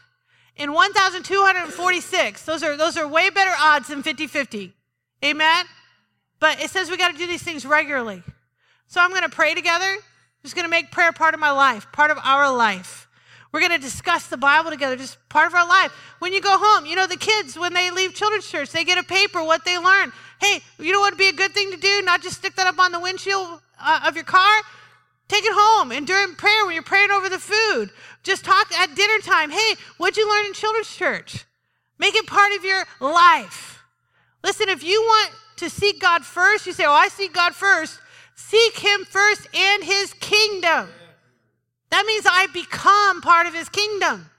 in one thousand two hundred forty-six. Those are, those are way better odds than fifty-fifty. Amen? But it says we got to do these things regularly. So I'm going to pray together. I'm just going to make prayer part of my life, part of our life. We're going to discuss the Bible together, just part of our life. When you go home, you know, the kids, when they leave children's church, they get a paper, what they learn. Hey, you know what would be a good thing to do? Not just stick that up on the windshield uh, of your car. Take it home. And during prayer, when you're praying over the food, just talk at dinner time. Hey, what'd you learn in children's church? Make it part of your life. Listen, if you want to seek God first, you say, oh, I seek God first. Seek him first and his kingdom. That means I become part of his kingdom.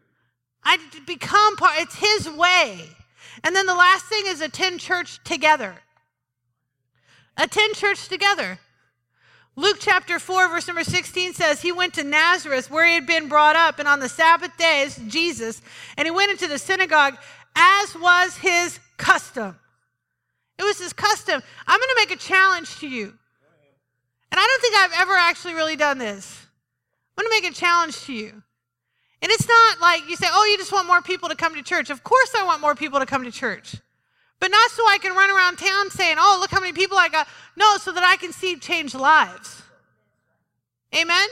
I become part, it's his way. And then the last thing is attend church together. Attend church together. Luke chapter four, verse number sixteen says, he went to Nazareth where he had been brought up, and on the Sabbath days, Jesus, and he went into the synagogue as was his custom. It was his custom. I'm going to make a challenge to you. And I don't think I've ever actually really done this. I'm going to make a challenge to you. And it's not like you say, oh, you just want more people to come to church. Of course I want more people to come to church. But not so I can run around town saying, oh, look how many people I got. No, so that I can see change lives. Amen?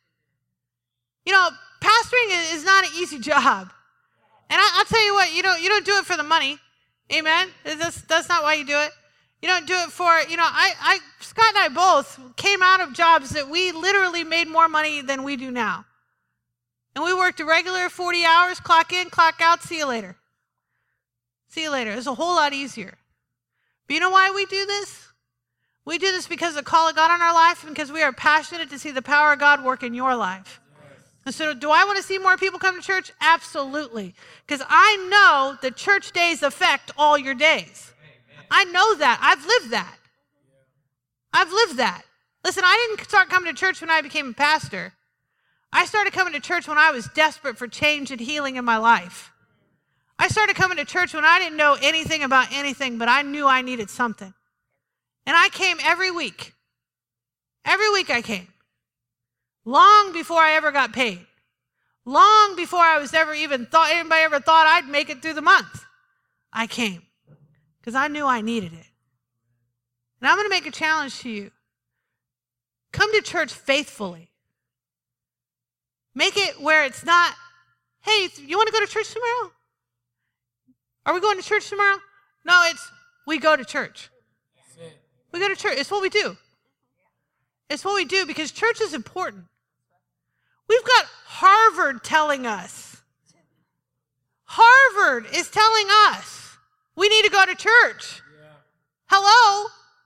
You know, pastoring is not an easy job. And I, I'll tell you what, you don't, you don't do it for the money. Amen? That's, that's not why you do it. You don't do it for, you know, I, I, Scott and I both came out of jobs that we literally made more money than we do now. And we worked a regular forty hours, clock in, clock out, see you later. See you later. It's a whole lot easier. But you know why we do this? We do this because of the call of God on our life and because we are passionate to see the power of God work in your life. And so do I want to see more people come to church? Absolutely. Because I know that church days affect all your days. I know that. I've lived that. I've lived that. Listen, I didn't start coming to church when I became a pastor. I started coming to church when I was desperate for change and healing in my life. I started coming to church when I didn't know anything about anything, but I knew I needed something. And I came every week. Every week I came. Long before I ever got paid. Long before I was ever even thought, anybody ever thought I'd make it through the month. I came because I knew I needed it. And I'm going to make a challenge to you. Come to church faithfully. Make it where it's not, hey, you want to go to church tomorrow? Are we going to church tomorrow? No, it's we go to church. We go to church. It's what we do. It's what we do because church is important. We've got Harvard telling us. Harvard is telling us we need to go to church. Yeah. Hello?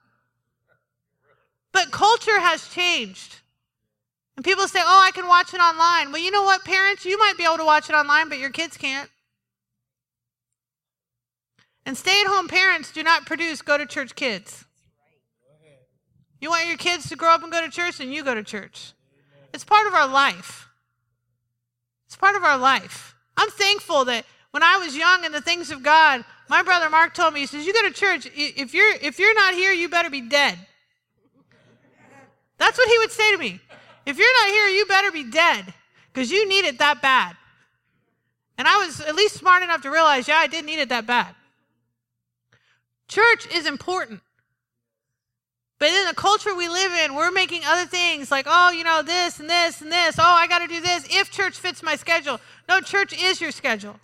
But culture has changed. And people say, oh, I can watch it online. Well, you know what, parents? You might be able to watch it online, but your kids can't. And stay-at-home parents do not produce go-to-church kids. You want your kids to grow up and go to church, and you go to church. It's part of our life. It's part of our life. I'm thankful that when I was young in the things of God, my brother Mark told me, he says, you go to church, if you're, if you're not here, you better be dead. That's what he would say to me. If you're not here, you better be dead because you need it that bad. And I was at least smart enough to realize, yeah, I did need it that bad. Church is important. But in the culture we live in, we're making other things like, oh, you know, this and this and this. Oh, I got to do this if church fits my schedule. No, church is your schedule.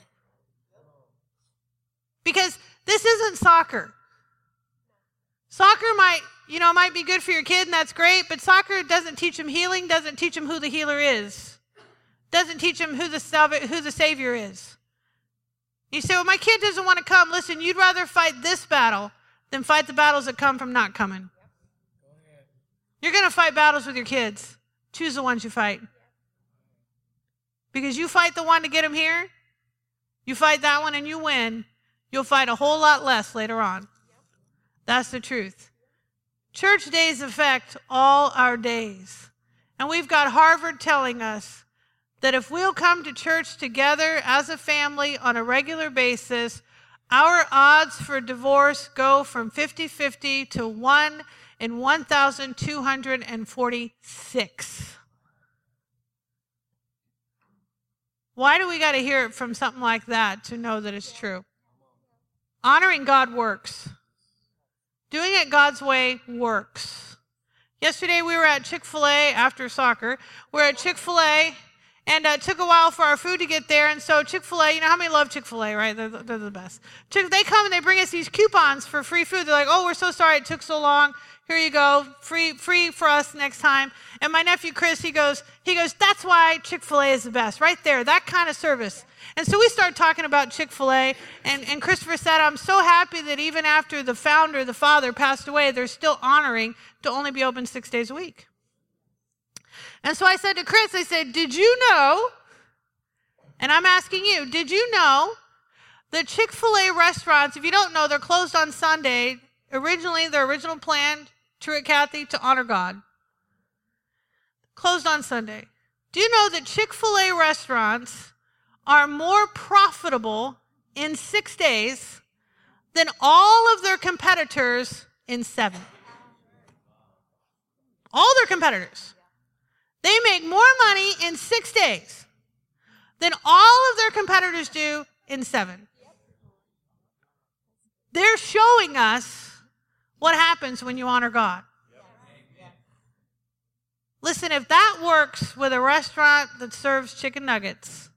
Because this isn't soccer. Soccer might, you know, might be good for your kid, and that's great, but soccer doesn't teach him healing, doesn't teach him who the healer is, doesn't teach him who the, who the Savior is. You say, well, my kid doesn't want to come. Listen, you'd rather fight this battle than fight the battles that come from not coming. You're going to fight battles with your kids. Choose the ones you fight. Because you fight the one to get them here, you fight that one and you win, you'll fight a whole lot less later on. That's the truth. Church days affect all our days. And we've got Harvard telling us that if we'll come to church together as a family on a regular basis, our odds for divorce go from fifty-fifty to one in one thousand two hundred forty-six. Why do we got to hear it from something like that to know that it's true? Honoring God works. Doing it God's way works. Yesterday we were at Chick-fil-A after soccer. We're at Chick-fil-A, and uh, it took a while for our food to get there. And so Chick-fil-A, you know how many love Chick-fil-A, right? They're, they're the best. Chick- they come and they bring us these coupons for free food. They're like, oh, we're so sorry it took so long. Here you go, free free for us next time. And my nephew Chris, he goes, he goes, that's why Chick-fil-A is the best, right there, that kind of service. And so we started talking about Chick-fil-A, and, and Christopher said, I'm so happy that even after the founder, the father, passed away, they're still honoring to only be open six days a week. And so I said to Chris, I said, did you know, and I'm asking you, did you know that Chick-fil-A restaurants, if you don't know, they're closed on Sunday. Originally, their original plan, Truett Cathy, to honor God. Closed on Sunday. Do you know that Chick-fil-A restaurants are more profitable in six days than all of their competitors in seven? All their competitors. They make more money in six days than all of their competitors do in seven. They're showing us what happens when you honor God. Listen, if that works with a restaurant that serves chicken nuggets,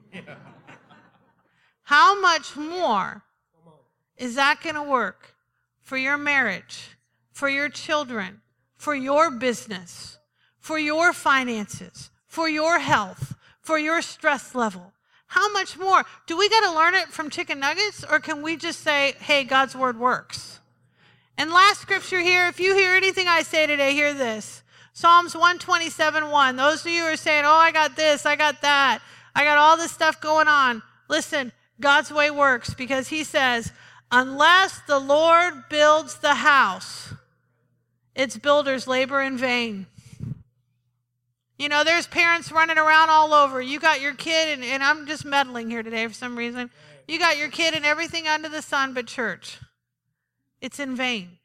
how much more is that going to work for your marriage, for your children, for your business, for your finances, for your health, for your stress level? How much more? Do we got to learn it from chicken nuggets, or can we just say, hey, God's word works? And last scripture here, if you hear anything I say today, hear this. Psalms one twenty-seven one. Those of you who are saying, oh, I got this, I got that, I got all this stuff going on. Listen, God's way works because he says, unless the Lord builds the house, its builders labor in vain. You know, there's parents running around all over. You got your kid, and, and I'm just meddling here today for some reason. You got your kid in everything under the sun but church. It's in vain.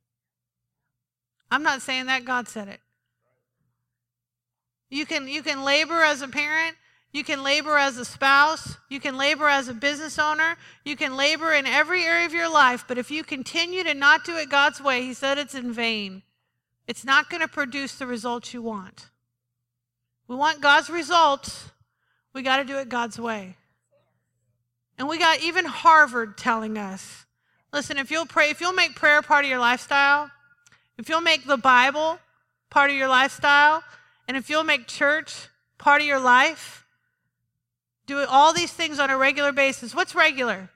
I'm not saying that. God said it. You can, you can labor as a parent. You can labor as a spouse. You can labor as a business owner. You can labor in every area of your life. But if you continue to not do it God's way, he said it's in vain. It's not going to produce the results you want. We want God's results. We got to do it God's way. And we got even Harvard telling us, listen, if you'll pray, if you'll make prayer part of your lifestyle, if you'll make the Bible part of your lifestyle, and if you'll make church part of your life, do all these things on a regular basis. What's regular?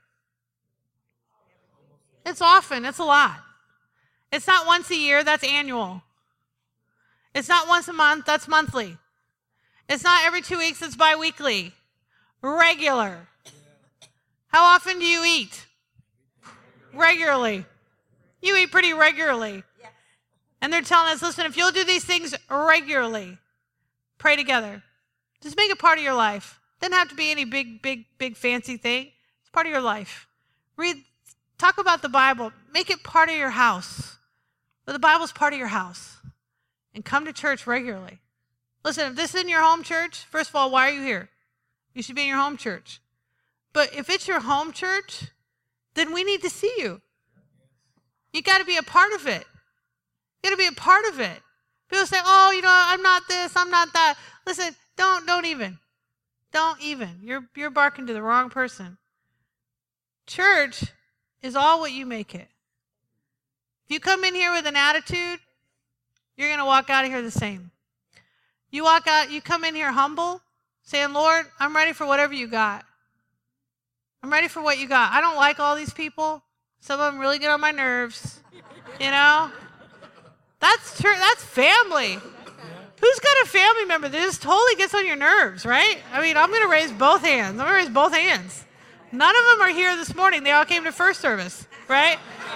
It's often. It's a lot. It's not once a year. That's annual. It's not once a month. That's monthly. It's not every two weeks. It's bi-weekly. Regular. How often do you eat? Regularly. You eat pretty regularly. And they're telling us, listen, if you'll do these things regularly, pray together. Just make it part of your life. Doesn't have to be any big, big, big fancy thing. It's part of your life. Read, talk about the Bible. Make it part of your house. But the Bible's part of your house. And come to church regularly. Listen, if this isn't your home church, first of all, why are you here? You should be in your home church. But if it's your home church, then we need to see you. You got to be a part of it. You got to be a part of it. People say, oh, you know, I'm not this, I'm not that. Listen, don't, don't even. Don't even. You're, you're barking to the wrong person. Church is all what you make it. If you come in here with an attitude, you're going to walk out of here the same. You walk out, you come in here humble, saying, Lord, I'm ready for whatever you got. I'm ready for what you got. I don't like all these people. Some of them really get on my nerves, you know? That's church, that's family. Who's got a family member that just totally gets on your nerves, right? I mean, I'm going to raise both hands. I'm going to raise both hands. None of them are here this morning. They all came to first service, right?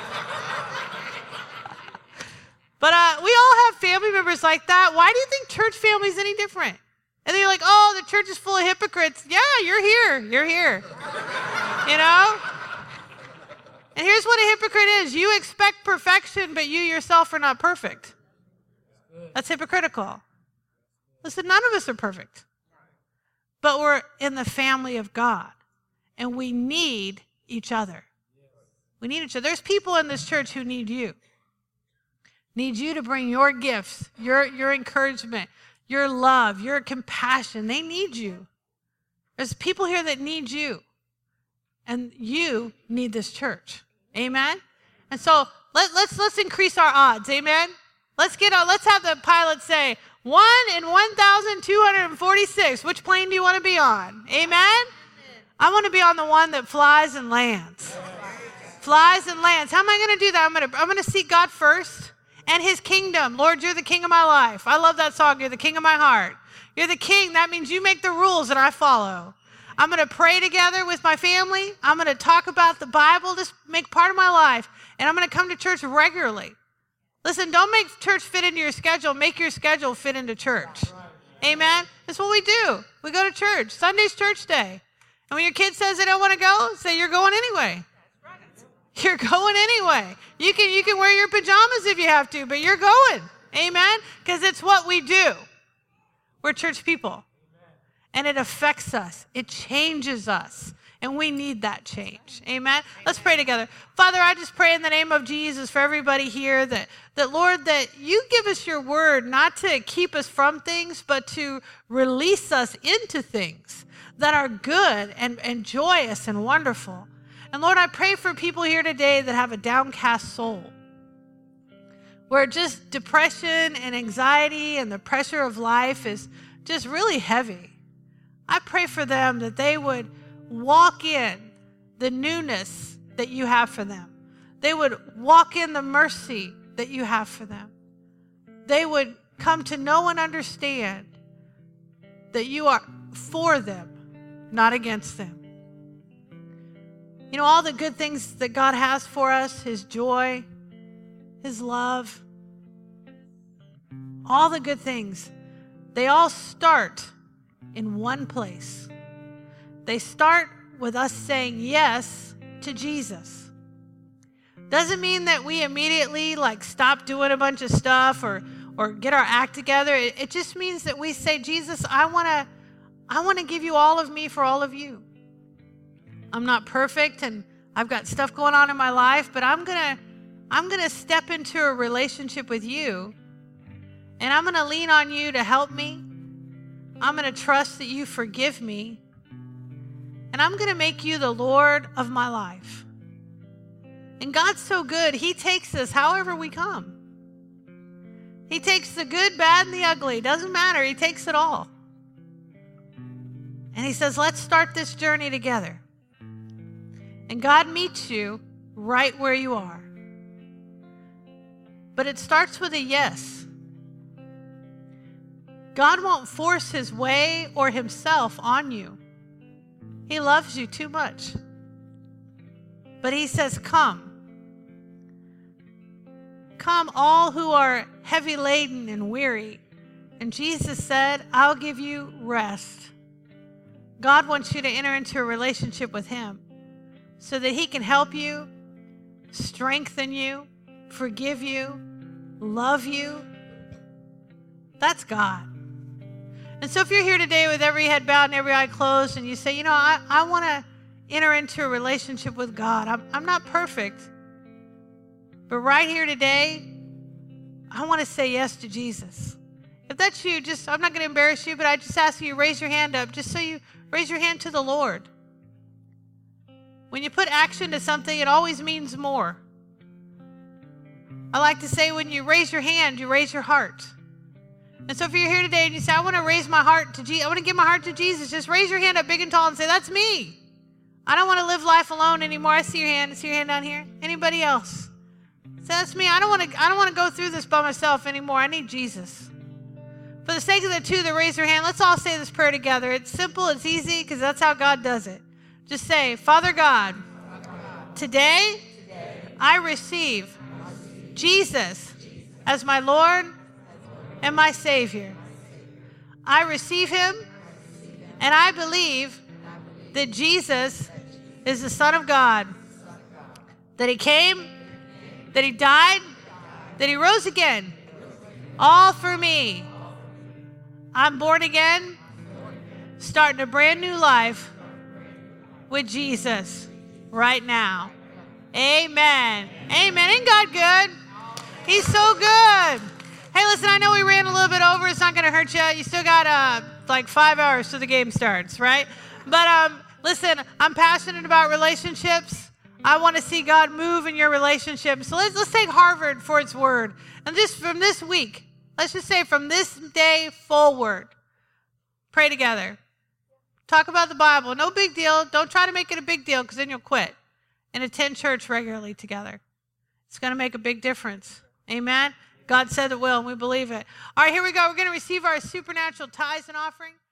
But uh, we all have family members like that. Why do you think church family is any different? And then you're like, oh, the church is full of hypocrites. Yeah, you're here. You're here. You know? And here's what a hypocrite is. You expect perfection, but you yourself are not perfect. That's hypocritical. Listen, none of us are perfect. But we're in the family of God. And we need each other. We need each other. There's people in this church who need you. Need you to bring your gifts, your, your encouragement, your love, your compassion. They need you. There's people here that need you. And you need this church. Amen? And so let, let's let's increase our odds. Amen? Let's get on, let's have the pilot say, one in one thousand two hundred forty-six. Which plane do you want to be on? Amen? I want to be on the one that flies and lands. Flies and lands. How am I going to do that? I'm going to I'm going to seek God first and his kingdom. Lord, you're the king of my life. I love that song. You're the king of my heart. You're the king. That means you make the rules and I follow. I'm going to pray together with my family. I'm going to talk about the Bible, just make part of my life. And I'm going to come to church regularly. Listen, don't make church fit into your schedule. Make your schedule fit into church. Amen? That's what we do. We go to church. Sunday's church day. And when your kid says they don't want to go, say you're going anyway. You're going anyway. You can, you can wear your pajamas if you have to, but you're going. Amen? Because it's what we do. We're church people. And it affects us. It changes us. And we need that change. Amen? Let's pray together. Father, I just pray in the name of Jesus for everybody here that, that, Lord, that you give us your word not to keep us from things, but to release us into things that are good and, and joyous and wonderful. And, Lord, I pray for people here today that have a downcast soul, where just depression and anxiety and the pressure of life is just really heavy. I pray for them that they would walk in the newness that you have for them. They would walk in the mercy that you have for them. They would come to know and understand that you are for them, not against them. You know, all the good things that God has for us, his joy, his love, all the good things, they all start in one place. They start with us saying yes to Jesus. Doesn't mean that we immediately like stop doing a bunch of stuff or or get our act together. It, it just means that we say, Jesus, I want to I want to give you all of me for all of you. I'm not perfect and I've got stuff going on in my life, but I'm going to I'm going to step into a relationship with you, and I'm going to lean on you to help me. I'm going to trust that you forgive me, and I'm going to make you the Lord of my life. And God's so good, he takes us however we come. He takes the good, bad, and the ugly. Doesn't matter. He takes it all. And he says, let's start this journey together. And God meets you right where you are. But it starts with a yes. God won't force his way or himself on you. He loves you too much. But he says, come. Come, all who are heavy laden and weary. And Jesus said, I'll give you rest. God wants you to enter into a relationship with him so that he can help you, strengthen you, forgive you, love you. That's God. And so if you're here today with every head bowed and every eye closed and you say, you know, I, I want to enter into a relationship with God. I'm, I'm not perfect. But right here today, I want to say yes to Jesus. If that's you, just I'm not going to embarrass you, but I just ask you to raise your hand up just so you raise your hand to the Lord. When you put action to something, it always means more. I like to say when you raise your hand, you raise your heart. And so if you're here today and you say, I want to raise my heart to Jesus, I want to give my heart to Jesus, just raise your hand up big and tall and say, that's me. I don't want to live life alone anymore. I see your hand. I see your hand down here. Anybody else? Say, that's me. I don't want to I don't want to go through this by myself anymore. I need Jesus. For the sake of the two that raise their hand, let's all say this prayer together. It's simple. It's easy because that's how God does it. Just say, Father God, today I receive Jesus as my Lord and my Savior. I receive him and I believe that Jesus is the Son of God, that he came, that he died, that he rose again, all for me. I'm born again, starting a brand new life with Jesus right now. Amen. Amen. Ain't God good? He's so good. Hey, listen, I know we ran a little bit over. It's not going to hurt you. You still got uh, like five hours till the game starts, right? But um, listen, I'm passionate about relationships. I want to see God move in your relationship. So let's, let's take Harvard for its word. And just from this week, let's just say from this day forward, pray together. Talk about the Bible. No big deal. Don't try to make it a big deal because then you'll quit. And attend church regularly together. It's going to make a big difference. Amen? God said it will, and we believe it. All right, here we go. We're going to receive our supernatural tithes and offering.